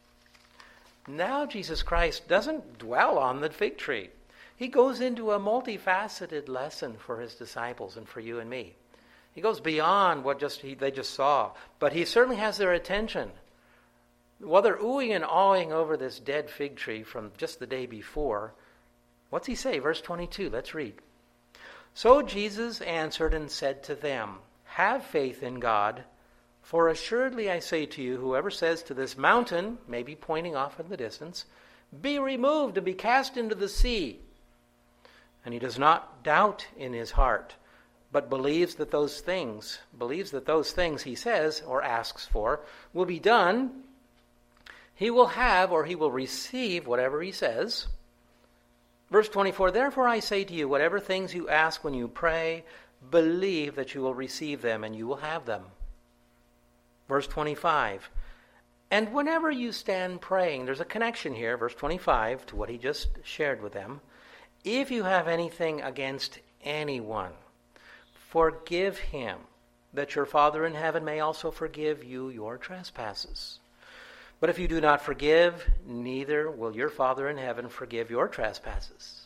Now Jesus Christ doesn't dwell on the fig tree. He goes into a multifaceted lesson for his disciples and for you and me. He goes beyond what just he, they just saw. But he certainly has their attention. While they're oohing and awing over this dead fig tree from just the day before, what's he say? Verse twenty-two, let's read. So Jesus answered and said to them, have faith in God, for assuredly I say to you, whoever says to this mountain, maybe pointing off in the distance, be removed and be cast into the sea, and he does not doubt in his heart, but believes that those things, believes that those things he says or asks for will be done, he will have or he will receive whatever he says. Verse twenty-four, therefore I say to you, whatever things you ask when you pray, believe that you will receive them and you will have them. Verse twenty-five. And whenever you stand praying, there's a connection here, verse twenty-five, to what he just shared with them. If you have anything against anyone, forgive him, that your Father in heaven may also forgive you your trespasses. But if you do not forgive, neither will your Father in heaven forgive your trespasses.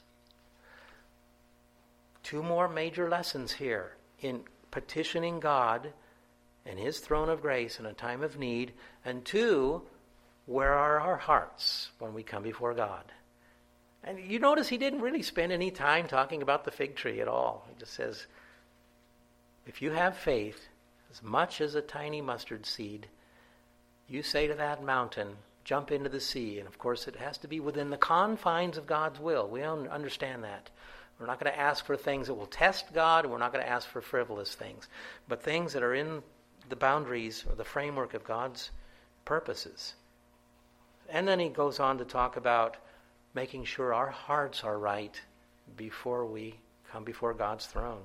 Two more major lessons here in petitioning God and his throne of grace in a time of need. And two, where are our hearts when we come before God? And you notice he didn't really spend any time talking about the fig tree at all. He just says, if you have faith as much as a tiny mustard seed, you say to that mountain, jump into the sea. And of course it has to be within the confines of God's will. We don't understand that. We're not going to ask for things that will test God, and we're not going to ask for frivolous things, but things that are in the boundaries or the framework of God's purposes. And then he goes on to talk about making sure our hearts are right before we come before God's throne.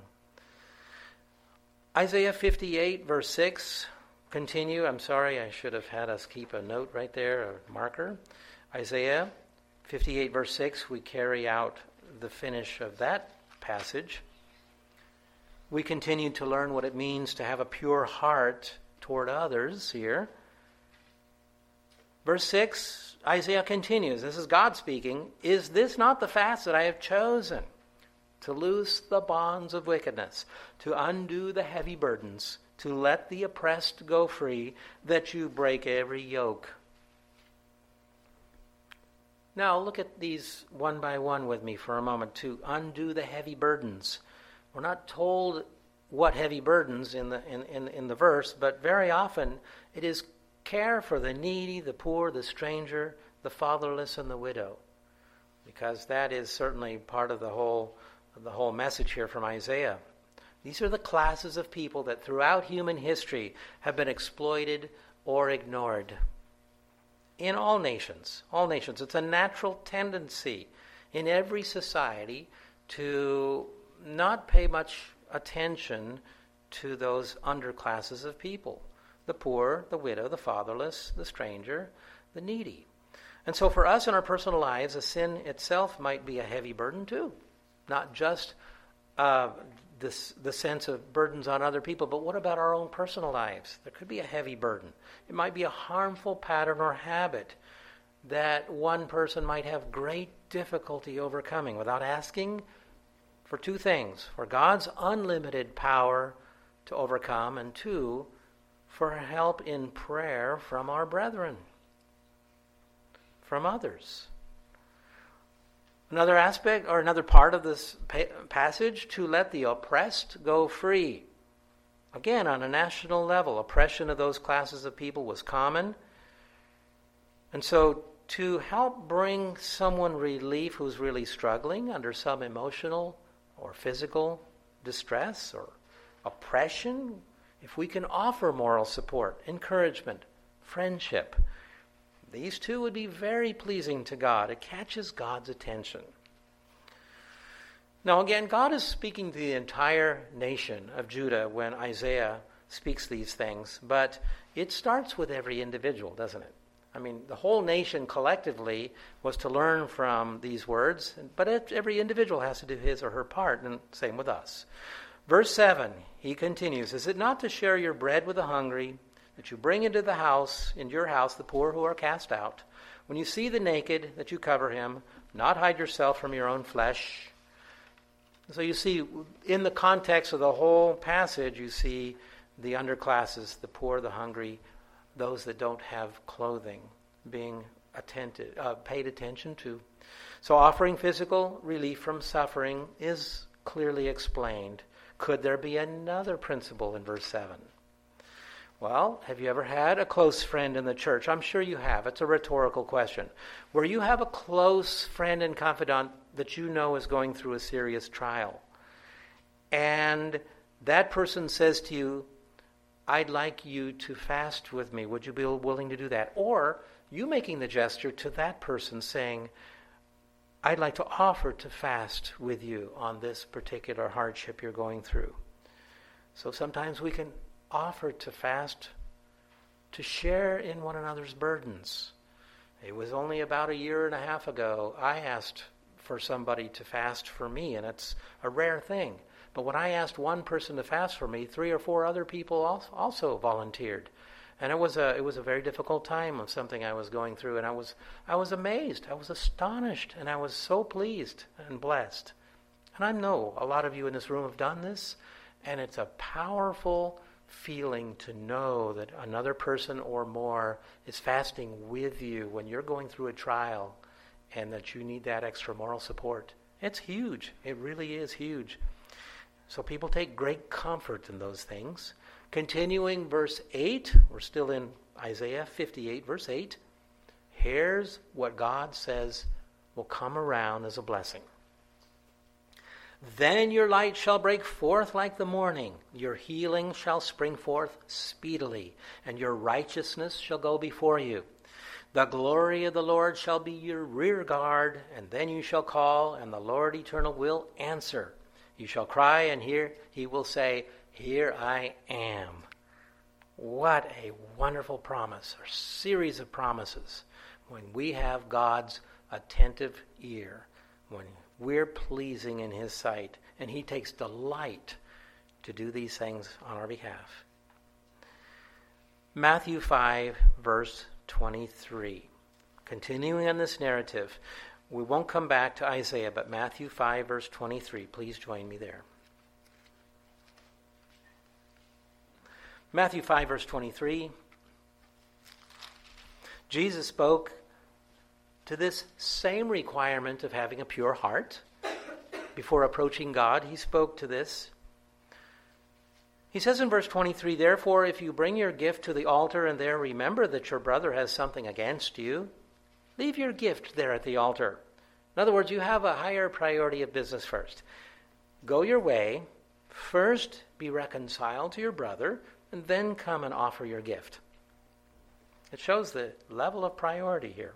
Isaiah fifty-eight, verse six, continue. I'm sorry, I should have had us keep a note right there, a marker. Isaiah fifty-eight, verse six, we carry out the finish of that passage. We continue to learn what it means to have a pure heart toward others here. Verse six, Isaiah continues. This is God speaking. Is this not the fast that I have chosen? To loose the bonds of wickedness, to undo the heavy burdens, to let the oppressed go free, that you break every yoke. Now look at these one by one with me for a moment. To undo the heavy burdens. We're not told what heavy burdens in the in, in, in the verse, but very often it is care for the needy, the poor, the stranger, the fatherless, and the widow. Because that is certainly part of the whole the whole message here from Isaiah. These are the classes of people that throughout human history have been exploited or ignored. In all nations, all nations, it's a natural tendency in every society to not pay much attention to those underclasses of people. The poor, the widow, the fatherless, the stranger, the needy. And so for us in our personal lives, a sin itself might be a heavy burden too. Not just uh, this, the sense of burdens on other people, but what about our own personal lives? There could be a heavy burden. It might be a harmful pattern or habit that one person might have great difficulty overcoming without asking for two things: for God's unlimited power to overcome, and two, for help in prayer from our brethren, from others. Another aspect, or another part of this pa- passage, to let the oppressed go free. Again, on a national level, oppression of those classes of people was common. And so to help bring someone relief who's really struggling under some emotional or physical distress or oppression, if we can offer moral support, encouragement, friendship, these two would be very pleasing to God. It catches God's attention. Now again, God is speaking to the entire nation of Judah when Isaiah speaks these things, but it starts with every individual, doesn't it? I mean, the whole nation collectively was to learn from these words, but every individual has to do his or her part, and same with us. Verse seven, he continues, is it not to share your bread with the hungry, that you bring into the house, into your house, the poor who are cast out? When you see the naked, that you cover him, not hide yourself from your own flesh. So you see, in the context of the whole passage, you see the underclasses, the poor, the hungry, those that don't have clothing, being attentive, uh, paid attention to. So offering physical relief from suffering is clearly explained. Could there be another principle in verse seven? Well, have you ever had a close friend in the church? I'm sure you have. It's a rhetorical question. Where you have a close friend and confidant that you know is going through a serious trial, and that person says to you, I'd like you to fast with me. Would you be willing to do that? Or you making the gesture to that person saying, I'd like to offer to fast with you on this particular hardship you're going through. So sometimes we can offer to fast to share in one another's burdens. It was only about a year and a half ago I asked for somebody to fast for me, and it's a rare thing. But when I asked one person to fast for me, three or four other people also volunteered. And it was a it was a very difficult time of something I was going through, and I was I was amazed, I was astonished, and I was so pleased and blessed. And I know a lot of you in this room have done this, and it's a powerful feeling to know that another person or more is fasting with you when you're going through a trial and that you need that extra moral support. It's huge. It really is huge. So people take great comfort in those things. Continuing verse eight, we're still in Isaiah fifty-eight, verse eight. Here's what God says will come around as a blessing. Then your light shall break forth like the morning. Your healing shall spring forth speedily, and your righteousness shall go before you. The glory of the Lord shall be your rear guard, and then you shall call, and the Lord eternal will answer. You shall cry, and here he will say, here I am. What a wonderful promise, a series of promises, when we have God's attentive ear, when we're pleasing in his sight, and he takes delight to do these things on our behalf. Matthew five, verse twenty-three. Continuing on this narrative, we won't come back to Isaiah, but Matthew five, verse twenty-three. Please join me there. Matthew five, verse twenty-three. Jesus spoke to this same requirement of having a pure heart. Before approaching God, he spoke to this. He says in verse twenty-three, therefore, if you bring your gift to the altar and there remember that your brother has something against you, leave your gift there at the altar. In other words, you have a higher priority of business first. Go your way, first be reconciled to your brother, and then come and offer your gift. It shows the level of priority here.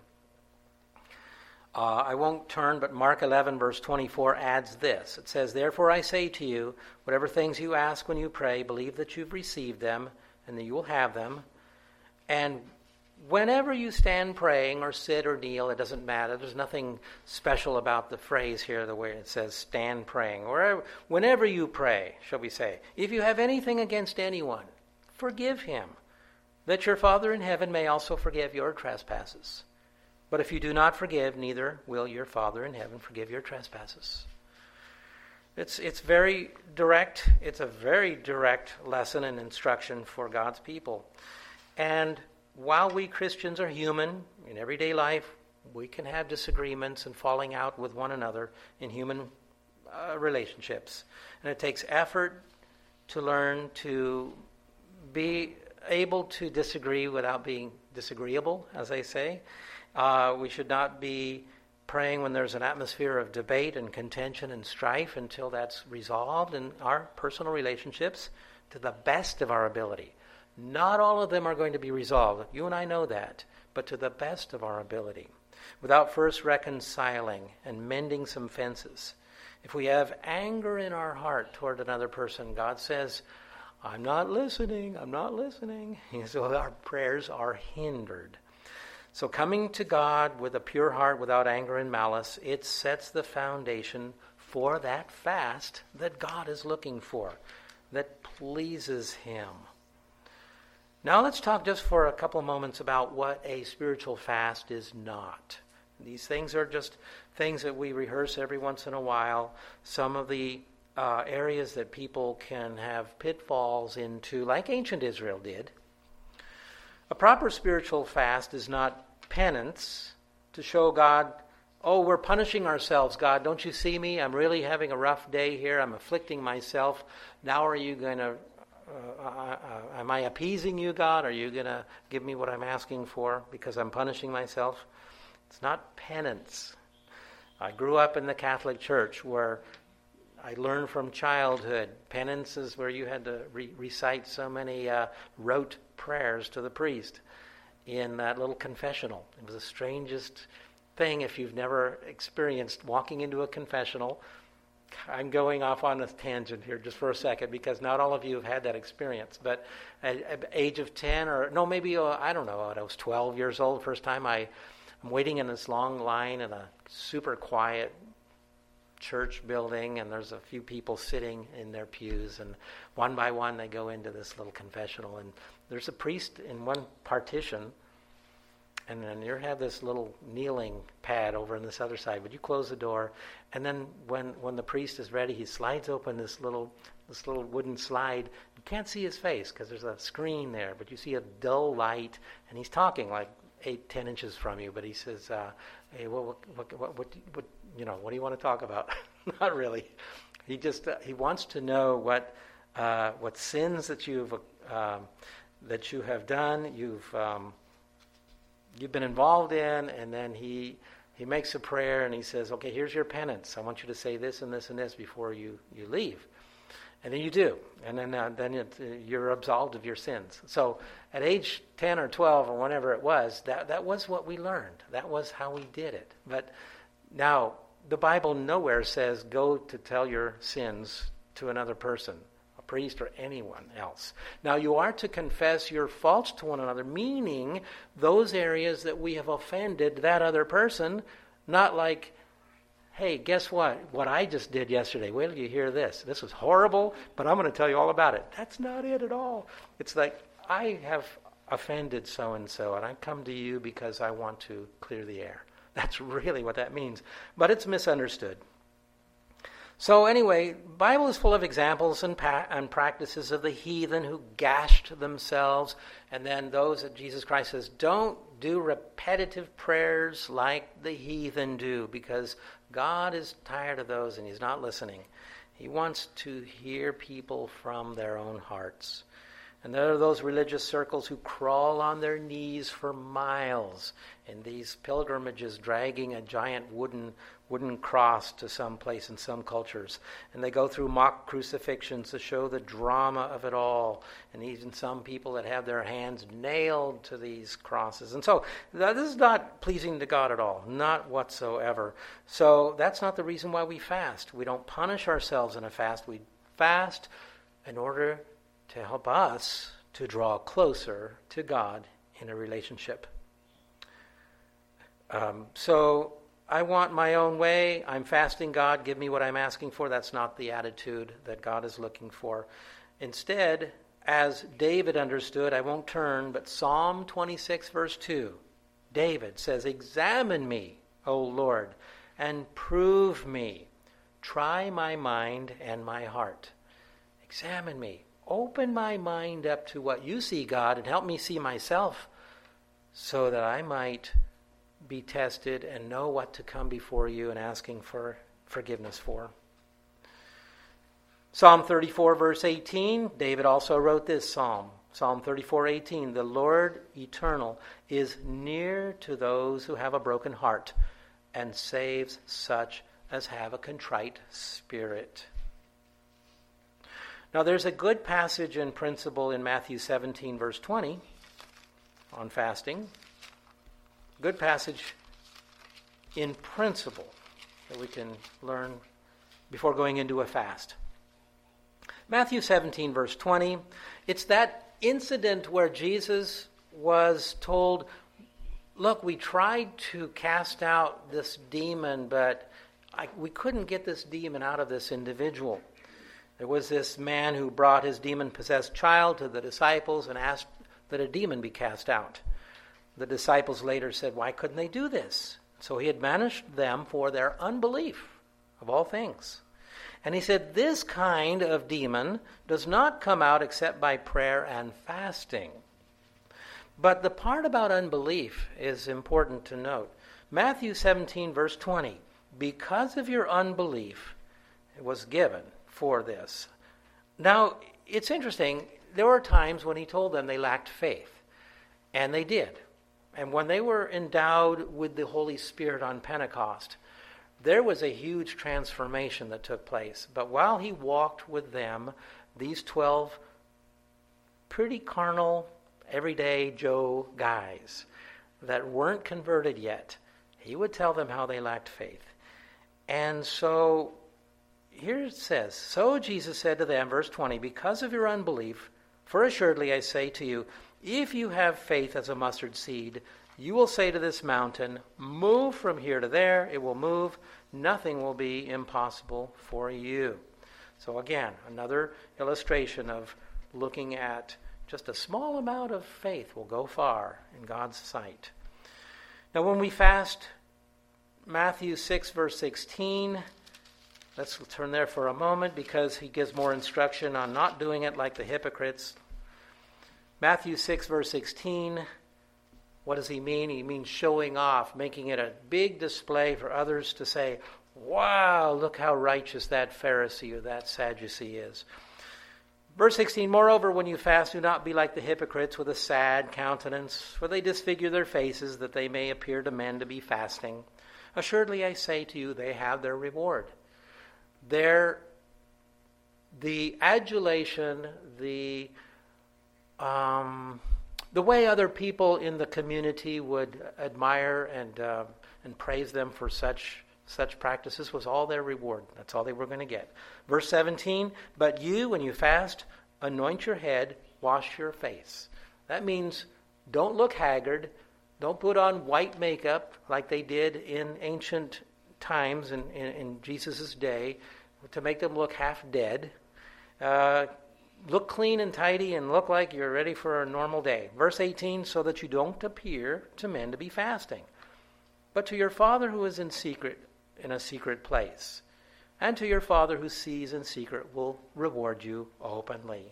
Uh, I won't turn, but Mark eleven, verse twenty-four adds this. It says, therefore I say to you, whatever things you ask when you pray, believe that you've received them, and that you will have them. And whenever you stand praying or sit or kneel, it doesn't matter. There's nothing special about the phrase here, the way it says stand praying. Or whenever you pray, shall we say, if you have anything against anyone, forgive him, that your Father in heaven may also forgive your trespasses. But if you do not forgive, neither will your Father in heaven forgive your trespasses. It's it's very direct. It's a very direct lesson and instruction for God's people. And while we Christians are human, in everyday life, we can have disagreements and falling out with one another in human uh, relationships. And it takes effort to learn to be able to disagree without being disagreeable, as they say. Uh, we should not be praying when there's an atmosphere of debate and contention and strife until that's resolved in our personal relationships to the best of our ability. Not all of them are going to be resolved. You and I know that, but to the best of our ability. Without first reconciling and mending some fences. If we have anger in our heart toward another person, God says, I'm not listening, I'm not listening. So our prayers are hindered. So coming to God with a pure heart without anger and malice, it sets the foundation for that fast that God is looking for, that pleases him. Now let's talk just for a couple of moments about what a spiritual fast is not. These things are just things that we rehearse every once in a while. Some of the uh, areas that people can have pitfalls into, like ancient Israel did. A proper spiritual fast is not penance to show God, oh, we're punishing ourselves, God. Don't you see me? I'm really having a rough day here. I'm afflicting myself. Now are you going to, uh, uh, uh, am I appeasing you, God? Are you going to give me what I'm asking for because I'm punishing myself? It's not penance. I grew up in the Catholic Church where I learned from childhood. Penance is where you had to re- recite so many uh, rote prayers to the priest in that little confessional. It was the strangest thing if you've never experienced walking into a confessional I'm going off on a tangent here just for a second because not all of you have had that experience. But at, at age of ten or, no, maybe, uh, I don't know, I was twelve years old the first time. I, I'm waiting in this long line in a super quiet church building, and there's a few people sitting in their pews, and one by one they go into this little confessional, and there's a priest in one partition, and then you have this little kneeling pad over on this other side. But you close the door, and then when when the priest is ready, he slides open this little this little wooden slide. You can't see his face because there's a screen there, but you see a dull light, and he's talking like eight, ten inches from you. But he says, uh, "Hey, what, what, what, what, what, what, you know, what do you want to talk about?" Not really. He just uh, he wants to know what uh, what sins that you've um, that you have done. You've um, you've been involved in, and then he he makes a prayer and he says, okay, here's your penance. I want you to say this and this and this before you, you leave. And then you do. And then uh, then it, uh, you're absolved of your sins. So at age ten or twelve or whenever it was, that, that was what we learned. That was how we did it. But now, the Bible nowhere says go to tell your sins to another person, a priest or anyone else. Now, you are to confess your faults to one another, meaning those areas that we have offended that other person, not like, hey, guess what? What I just did yesterday. Wait till you hear this. This was horrible, but I'm going to tell you all about it. That's not it at all. It's like, I have offended so-and-so, and I come to you because I want to clear the air. That's really what that means. But it's misunderstood. So anyway, Bible is full of examples and, pa- and practices of the heathen who gashed themselves, and then those that Jesus Christ says, don't do repetitive prayers like the heathen do, because God is tired of those and he's not listening. He wants to hear people from their own hearts. And there are those religious circles who crawl on their knees for miles in these pilgrimages, dragging a giant wooden wooden cross to some place in some cultures. And they go through mock crucifixions to show the drama of it all. And even some people that have their hands nailed to these crosses. And so this is not pleasing to God at all, not whatsoever. So that's not the reason why we fast. We don't punish ourselves in a fast. We fast in order to help us to draw closer to God in a relationship. Um, so I want my own way. I'm fasting, God, give me what I'm asking for. That's not the attitude that God is looking for. Instead, as David understood, I won't turn, but Psalm twenty-six, verse two, David says, examine me, O Lord, and prove me. Try my mind and my heart. Examine me. Open my mind up to what you see, God, and help me see myself so that I might be tested and know what to come before you and asking for forgiveness for. Psalm thirty-four, verse eighteen, David also wrote this psalm. Psalm thirty-four, eighteen, the Lord eternal is near to those who have a broken heart and saves such as have a contrite spirit. Now, there's a good passage and principle in Matthew seventeen, verse twenty, on fasting. Good passage in principle that we can learn before going into a fast. Matthew seventeen, verse twenty, it's that incident where Jesus was told, look, we tried to cast out this demon, but I, we couldn't get this demon out of this individual. There was this man who brought his demon-possessed child to the disciples and asked that a demon be cast out. The disciples later said, why couldn't they do this? So he admonished them for their unbelief of all things. And he said, this kind of demon does not come out except by prayer and fasting. But the part about unbelief is important to note. Matthew seventeen, verse twenty, because of your unbelief, it was given for this. Now, it's interesting. There were times when he told them they lacked faith, and they did. And when they were endowed with the Holy Spirit on Pentecost, there was a huge transformation that took place. But while he walked with them, these twelve pretty carnal, everyday Joe guys that weren't converted yet, he would tell them how they lacked faith. And so here it says, so Jesus said to them, verse twenty, because of your unbelief, for assuredly I say to you, if you have faith as a mustard seed, you will say to this mountain, move from here to there, it will move, nothing will be impossible for you. So again, another illustration of looking at just a small amount of faith will go far in God's sight. Now when we fast, Matthew six, verse sixteen, let's turn there for a moment because he gives more instruction on not doing it like the hypocrites. Matthew six, verse sixteen, what does he mean? He means showing off, making it a big display for others to say, wow, look how righteous that Pharisee or that Sadducee is. Verse sixteen, moreover, when you fast, do not be like the hypocrites with a sad countenance, for they disfigure their faces that they may appear to men to be fasting. Assuredly, I say to you, they have their reward. Their, the adulation, the um, the way other people in the community would admire and uh, and praise them for such such practices was all their reward. That's all they were going to get. Verse seventeen, but you, when you fast, anoint your head, wash your face. That means don't look haggard. Don't put on white makeup like they did in ancient times in, in, in Jesus' day to make them look half dead. Uh, look clean and tidy and look like you're ready for a normal day. Verse eighteen, so that you don't appear to men to be fasting, but to your Father who is in secret, in a secret place. And to your Father who sees in secret will reward you openly.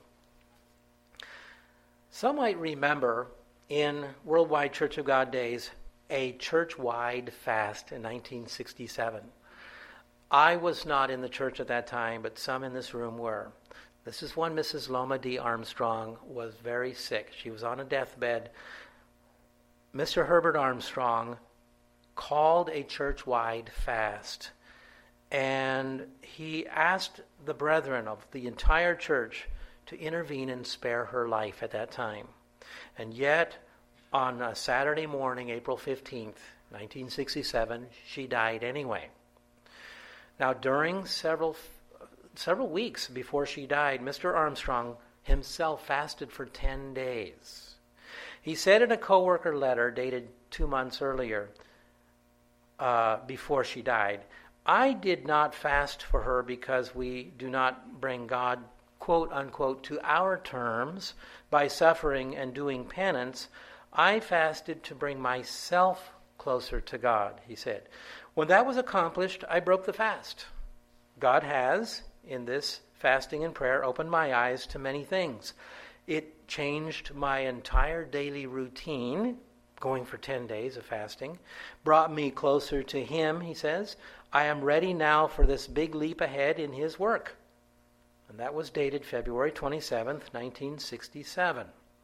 Some might remember in Worldwide Church of God days a church-wide fast in nineteen sixty-seven. I was not in the church at that time, but some in this room were. This is when Missus Loma D. Armstrong was very sick. She was on a deathbed. Mister Herbert Armstrong called a church-wide fast, and he asked the brethren of the entire church to intervene and spare her life at that time. And yet, on a Saturday morning, April fifteenth, nineteen sixty-seven, she died anyway. Now, during several several weeks before she died, Mister Armstrong himself fasted for ten days. He said in a co-worker letter dated two months earlier, uh, before she died, I did not fast for her because we do not bring God, quote unquote, to our terms by suffering and doing penance. I fasted to bring myself closer to God, he said. When that was accomplished, I broke the fast. God has, in this fasting and prayer, opened my eyes to many things. It changed my entire daily routine, going for ten days of fasting, brought me closer to Him, he says. I am ready now for this big leap ahead in His work. And that was dated February twenty-seventh, nineteen sixty-seven.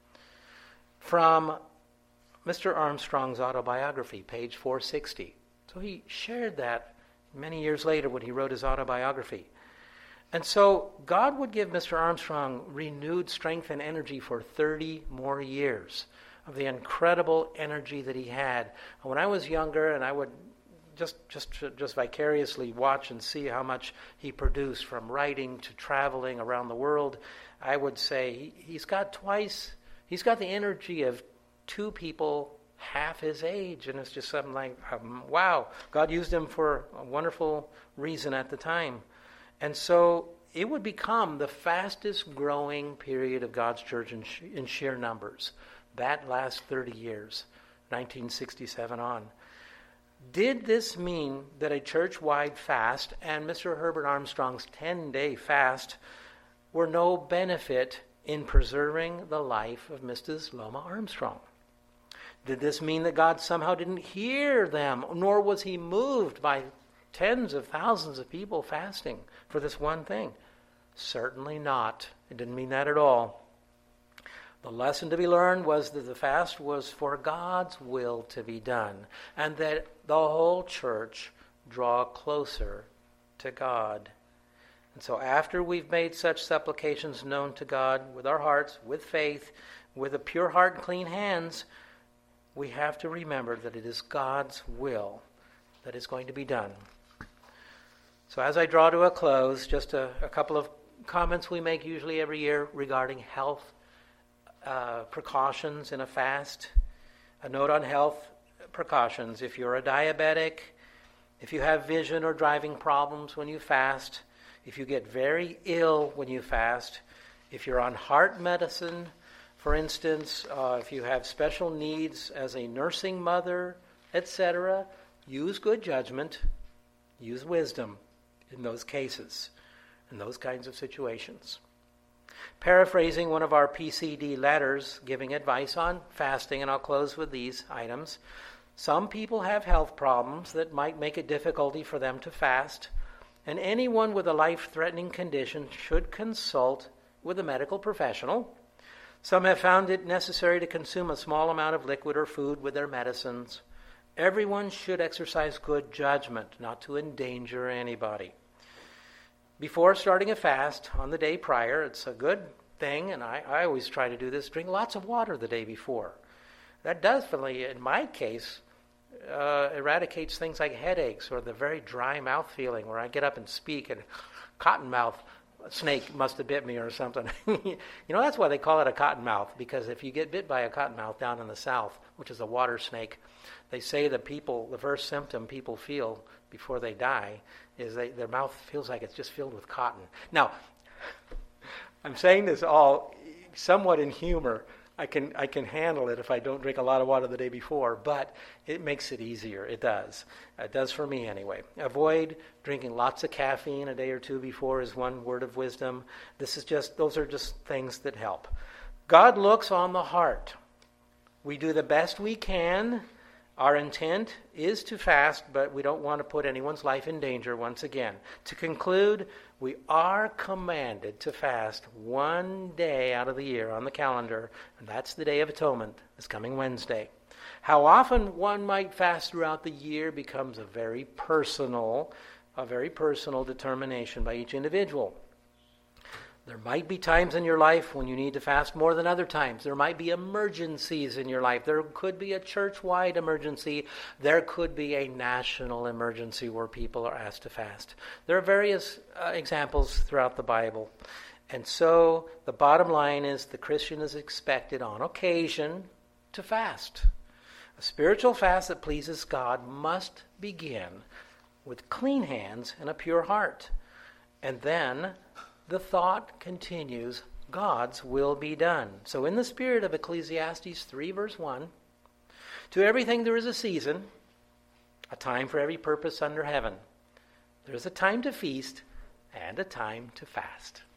From Mister Armstrong's autobiography, page four sixty. So he shared that many years later when he wrote his autobiography. And so God would give Mister Armstrong renewed strength and energy for thirty more years of the incredible energy that he had. And when I was younger, and I would just just just vicariously watch and see how much he produced, from writing to traveling around the world, I would say he, he's got twice, he's got the energy of two people half his age. And it's just something like, um, wow, God used him for a wonderful reason at the time. And so it would become the fastest growing period of God's church in, sh- in sheer numbers. That last thirty years, nineteen sixty-seven on. Did this mean that a church-wide fast and Mister Herbert Armstrong's ten-day fast were no benefit in preserving the life of Missus Loma Armstrong? Did this mean that God somehow didn't hear them, nor was He moved by tens of thousands of people fasting for this one thing? Certainly not. It didn't mean that at all. The lesson to be learned was that the fast was for God's will to be done, and that the whole church draw closer to God. And so after we've made such supplications known to God with our hearts, with faith, with a pure heart and clean hands, we have to remember that it is God's will that is going to be done. So as I draw to a close, just a, a couple of comments we make usually every year regarding health uh, precautions in a fast. A note on health precautions. If you're a diabetic, if you have vision or driving problems when you fast, if you get very ill when you fast, if you're on heart medicine, for instance, uh, if you have special needs as a nursing mother, et cetera, use good judgment, use wisdom in those cases, in those kinds of situations. Paraphrasing one of our P C D letters, giving advice on fasting, and I'll close with these items. Some people have health problems that might make it difficulty for them to fast, and anyone with a life-threatening condition should consult with a medical professional. Some have found it necessary to consume a small amount of liquid or food with their medicines. Everyone should exercise good judgment, not to endanger anybody. Before starting a fast on the day prior, it's a good thing, and I, I always try to do this, drink lots of water the day before. That definitely, in my case, uh, eradicates things like headaches or the very dry mouth feeling where I get up and speak and cottonmouth snake must have bit me or something. You know, that's why they call it a cottonmouth, because if you get bit by a cottonmouth down in the South, which is a water snake, they say that people, the first symptom people feel before they die is they, their mouth feels like it's just filled with cotton. Now, I'm saying this all somewhat in humor. I can I can handle it if I don't drink a lot of water the day before, but it makes it easier. It does. It does for me anyway. Avoid drinking lots of caffeine a day or two before is one word of wisdom. This is just those are just things that help. God looks on the heart. We do the best we can. Our intent is to fast, but we don't want to put anyone's life in danger once again. To conclude, we are commanded to fast one day out of the year on the calendar, and that's the Day of Atonement, this coming Wednesday. How often one might fast throughout the year becomes a very personal, a very personal determination by each individual. There might be times in your life when you need to fast more than other times. There might be emergencies in your life. There could be a church-wide emergency. There could be a national emergency where people are asked to fast. There are various uh, examples throughout the Bible. And so the bottom line is the Christian is expected on occasion to fast. A spiritual fast that pleases God must begin with clean hands and a pure heart. And then the thought continues, God's will be done. So in the spirit of Ecclesiastes three verse one, to everything there is a season, a time for every purpose under heaven. There is a time to feast and a time to fast.